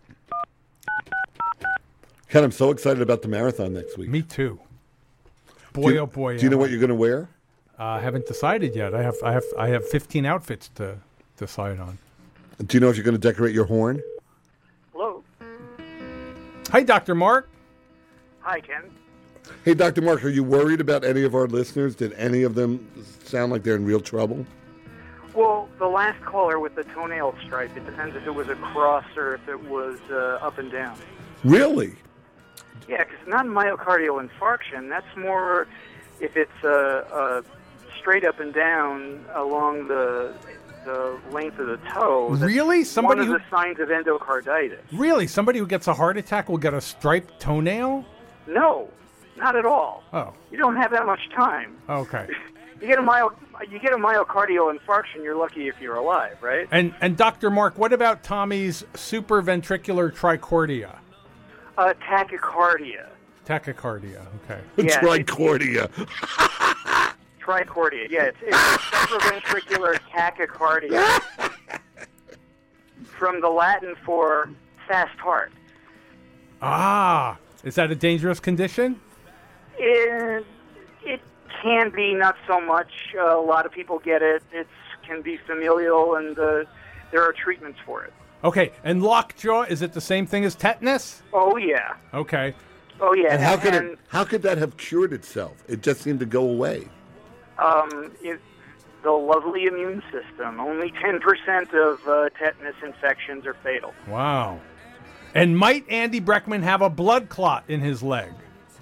Ken, I'm so excited about the marathon next week. Me too. Do Boy, you- oh boy. Do you know am what I. you're going to wear? Uh, I haven't decided yet. I have, I have, I have fifteen outfits to decide on. Do you know if you're going to decorate your horn? Hello. Hi, Doctor Mark. Hi, Ken. Hey, Doctor Mark, are you worried about any of our listeners? Did any of them sound like they're in real trouble? Well, the last caller with the toenail stripe. It depends if it was a cross or if it was uh, up and down. Really? Yeah, because not myocardial infarction. That's more if it's uh, uh, straight up and down along the the length of the toe. That's Really? Somebody one who of the signs of endocarditis. really somebody who gets a heart attack will get a striped toenail? No, not at all. Oh, You don't have that much time. okay. You get a myo, you get a myocardial infarction. You're lucky if you're alive, right? And and Doctor Mark, what about Tommy's supraventricular tricordia? Uh, tachycardia. Tachycardia. Okay. Yeah, Tricordia. Tricordia. Yeah, it's, it's supraventricular tachycardia. From the Latin for fast heart. Ah, is that a dangerous condition? It, it can be, not so much. Uh, a lot of people get it. It can be familial, and uh, there are treatments for it. Okay, and lockjaw, is it the same thing as tetanus? Oh, yeah. Okay. Oh, yeah. And how could and, it? How could that have cured itself? It just seemed to go away. Um, it, the lovely immune system. Only ten percent of uh, tetanus infections are fatal. Wow. And might Andy Breckman have a blood clot in his leg?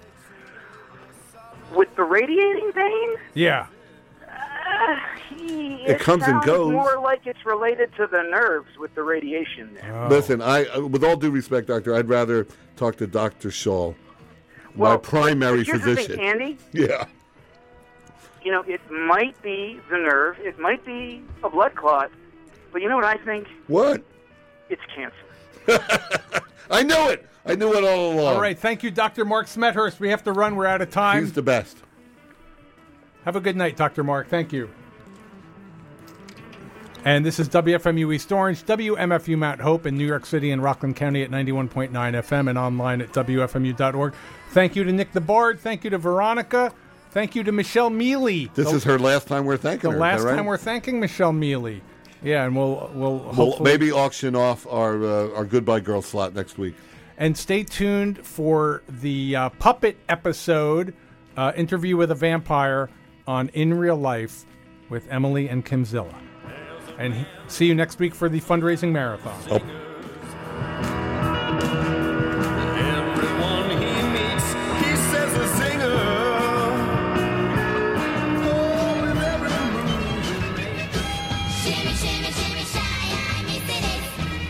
With the radiating pain? Yeah. Uh, he, It comes and sounds goes. more like it's related to the nerves with the radiation there. Oh. Listen, I, uh, with all due respect, doctor, I'd rather talk to Doctor Shaw, Well, my primary here's physician. the thing, Andy. Yeah. You know, it might be the nerve. It might be a blood clot. But you know what I think? What? It's cancer. I knew it. I knew it all along. All right, thank you, Doctor Mark Smethurst. We have to run. We're out of time. He's the best. Have a good night, Doctor Mark. Thank you. And this is W F M U East Orange, W M F U Mount Hope in New York City and Rockland County at ninety-one point nine F M and online at W F M U dot org. Thank you to Nick the Bard. Thank you to Veronica. Thank you to Michelle Mealy. This the, is her last time we're thanking the her. last is that right? time we're thanking Michelle Mealy. Yeah, and we'll we'll We'll hopefully maybe auction off our uh, our Goodbye Girl slot next week. And stay tuned for the uh, puppet episode, uh, interview with a vampire on In Real Life with Emily and Kimzilla. And he, see you next week for the fundraising marathon. Oh. Everyone he meets, he says a singer. Oh, with every move he makes. Shimmy, shimmy, shimmy, shy, I'm missing it.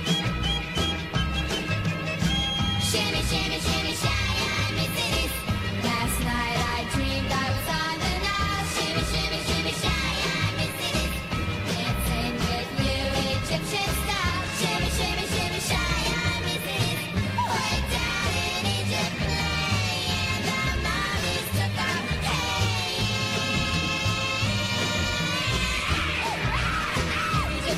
Shimmy, shimmy, shimmy, shy, I'm missing it. Last night I dreamed I was on the now. Shimmy, shimmy, shimmy, shy, I'm missing it. Dancing with you, Egyptian style. Shimmy, shimmy, shimmy, shy, I'm missing it. Way down in Egypt, playing the mommies took our pain.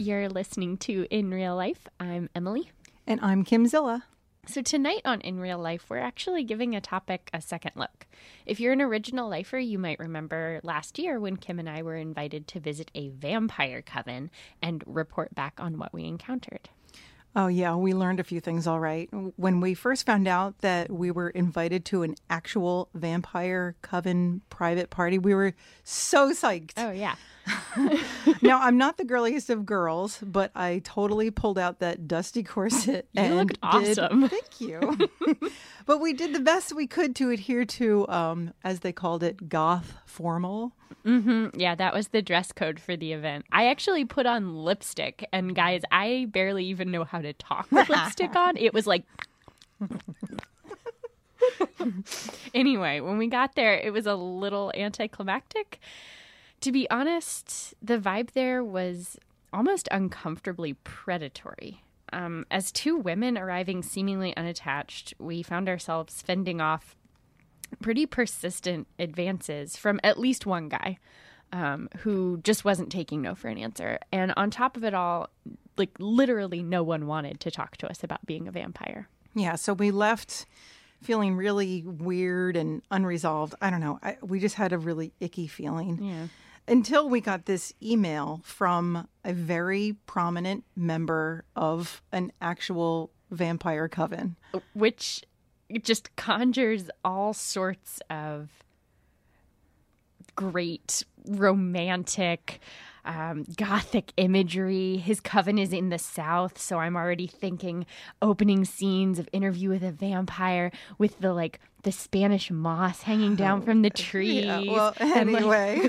You're listening to In Real Life. I'm Emily. And I'm Kim Zilla. So tonight on In Real Life, we're actually giving a topic a second look. If you're an original lifer, you might remember last year when Kim and I were invited to visit a vampire coven and report back on what we encountered. Oh, yeah, we learned a few things all right. When we first found out that we were invited to an actual vampire coven private party, we were so psyched. Oh, yeah. Now, I'm not the girliest of girls, but I totally pulled out that dusty corset. You and looked did- awesome. Thank you. But we did the best we could to adhere to, um, as they called it, goth formal. Mm-hmm. Yeah, that was the dress code for the event. I actually put on lipstick, and guys, I barely even know how to talk with lipstick on. It was like... Anyway, when we got there, it was a little anticlimactic. To be honest, the vibe there was almost uncomfortably predatory. Um, as two women arriving seemingly unattached, we found ourselves fending off pretty persistent advances from at least one guy um, who just wasn't taking no for an answer. And on top of it all, like literally no one wanted to talk to us about being a vampire. Yeah, so we left feeling really weird and unresolved. I don't know. I, we just had a really icky feeling. Yeah. Until we got this email from a very prominent member of an actual vampire coven. Which just conjures all sorts of great romantic um, gothic imagery. His coven is in the South, so I'm already thinking opening scenes of Interview with a Vampire with the like the Spanish moss hanging down from the trees. Yeah, well, And, like- anyway,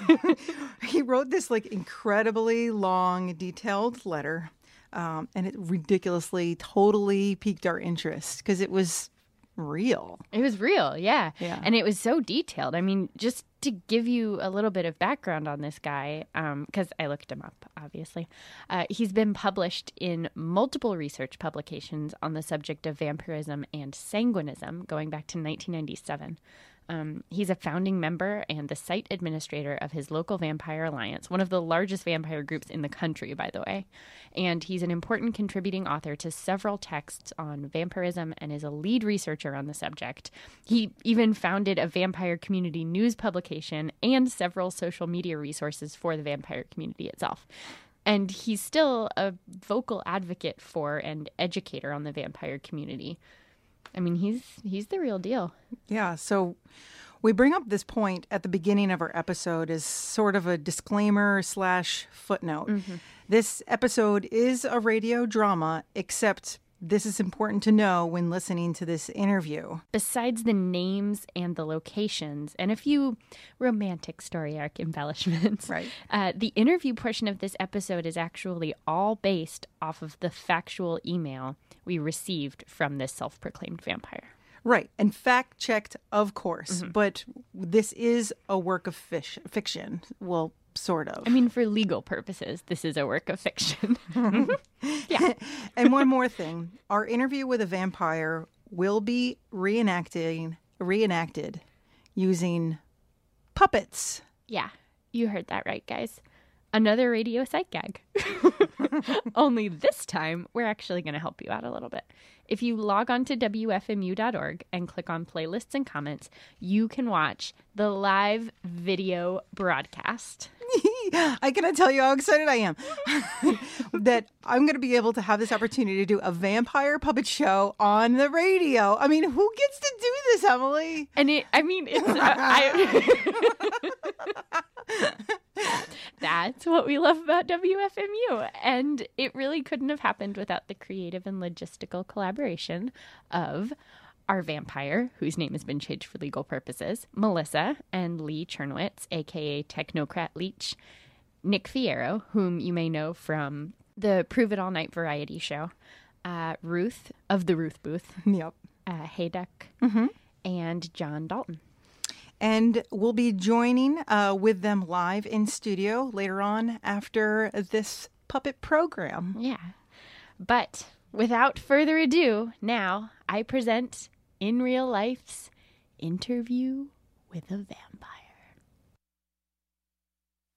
he wrote this like incredibly long, detailed letter, um, and it ridiculously, totally piqued our interest because it was real. It was real, yeah. Yeah. And it was so detailed. I mean, just to give you a little bit of background on this guy, because I looked him up, obviously, uh, he's been published in multiple research publications on the subject of vampirism and sanguinism going back to nineteen ninety-seven. Um, he's a founding member and the site administrator of his local Vampire Alliance, one of the largest vampire groups in the country, by the way. And he's an important contributing author to several texts on vampirism and is a lead researcher on the subject. He even founded a vampire community news publication and several social media resources for the vampire community itself. And he's still a vocal advocate for and educator on the vampire community. I mean, he's he's the real deal. Yeah, so we bring up this point at the beginning of our episode as sort of a disclaimer slash footnote. Mm-hmm. This episode is a radio drama, except this is important to know when listening to this interview. Besides the names and the locations and a few romantic story arc embellishments, right. uh, the interview portion of this episode is actually all based off of the factual email we received from this self-proclaimed vampire. Right, and fact-checked, of course, Mm-hmm. but this is a work of fish, fiction. Well, sort of. I mean, for legal purposes, this is a work of fiction. Yeah. And one more thing. Our interview with a vampire will be reenacting, reenacted using puppets. Yeah, you heard that right, guys. Another radio sight gag. Only this time, we're actually going to help you out a little bit. If you log on to W F M U dot org and click on playlists and comments, you can watch the live video broadcast. I cannot tell you how excited I am that I'm going to be able to have this opportunity to do a vampire puppet show on the radio. I mean, who gets to do this, Emily? And it, I mean, it's, uh, I, that's what we love about W F M U. And it really couldn't have happened without the creative and logistical collaboration of our vampire, whose name has been changed for legal purposes, Melissa and Lee Chernowitz, a k a. Technocrat Leech, Nick Fierro, whom you may know from the Prove It All Night variety show, uh, Ruth of the Ruth Booth, yep, uh, Hey Duck, mm-hmm. and John Dalton. And we'll be joining uh, with them live in studio later on after this puppet program. Yeah. But without further ado, now I present In Real Life's Interview with a Vampire.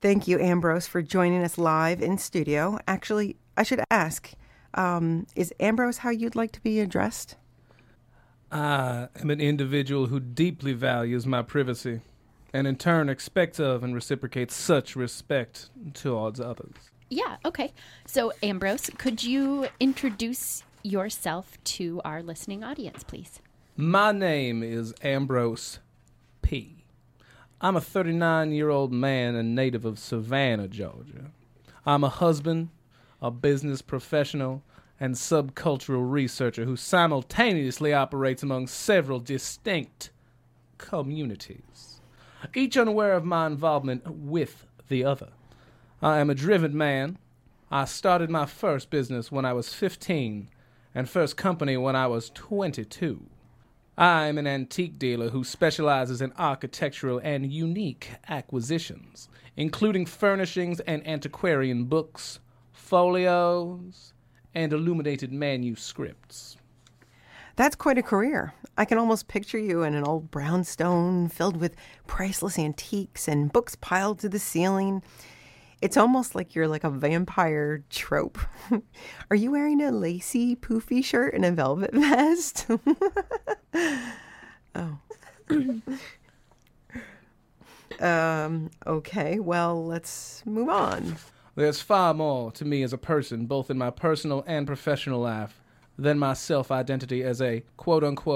Thank you, Ambrose, for joining us live in studio. Actually, I should ask, um, is Ambrose how you'd like to be addressed? I am an individual who deeply values my privacy, and in turn expects of and reciprocates such respect towards others. Yeah, okay. So, Ambrose, could you introduce yourself to our listening audience, please? My name is Ambrose P. I'm a thirty-nine-year-old man and native of Savannah, Georgia. I'm a husband, a business professional, and subcultural researcher who simultaneously operates among several distinct communities, each unaware of my involvement with the other. I am a driven man. I started my first business when I was fifteen, and first company when I was twenty-two. I am an antique dealer who specializes in architectural and unique acquisitions, including furnishings and antiquarian books, folios, and illuminated manuscripts. That's quite a career. I can almost picture you in an old brownstone filled with priceless antiques and books piled to the ceiling. It's almost like you're like a vampire trope. Are you wearing a lacy, poofy shirt and a velvet vest? Oh. um, okay, well, let's move on. There's far more to me as a person, both in my personal and professional life, than my self-identity as a quote-unquote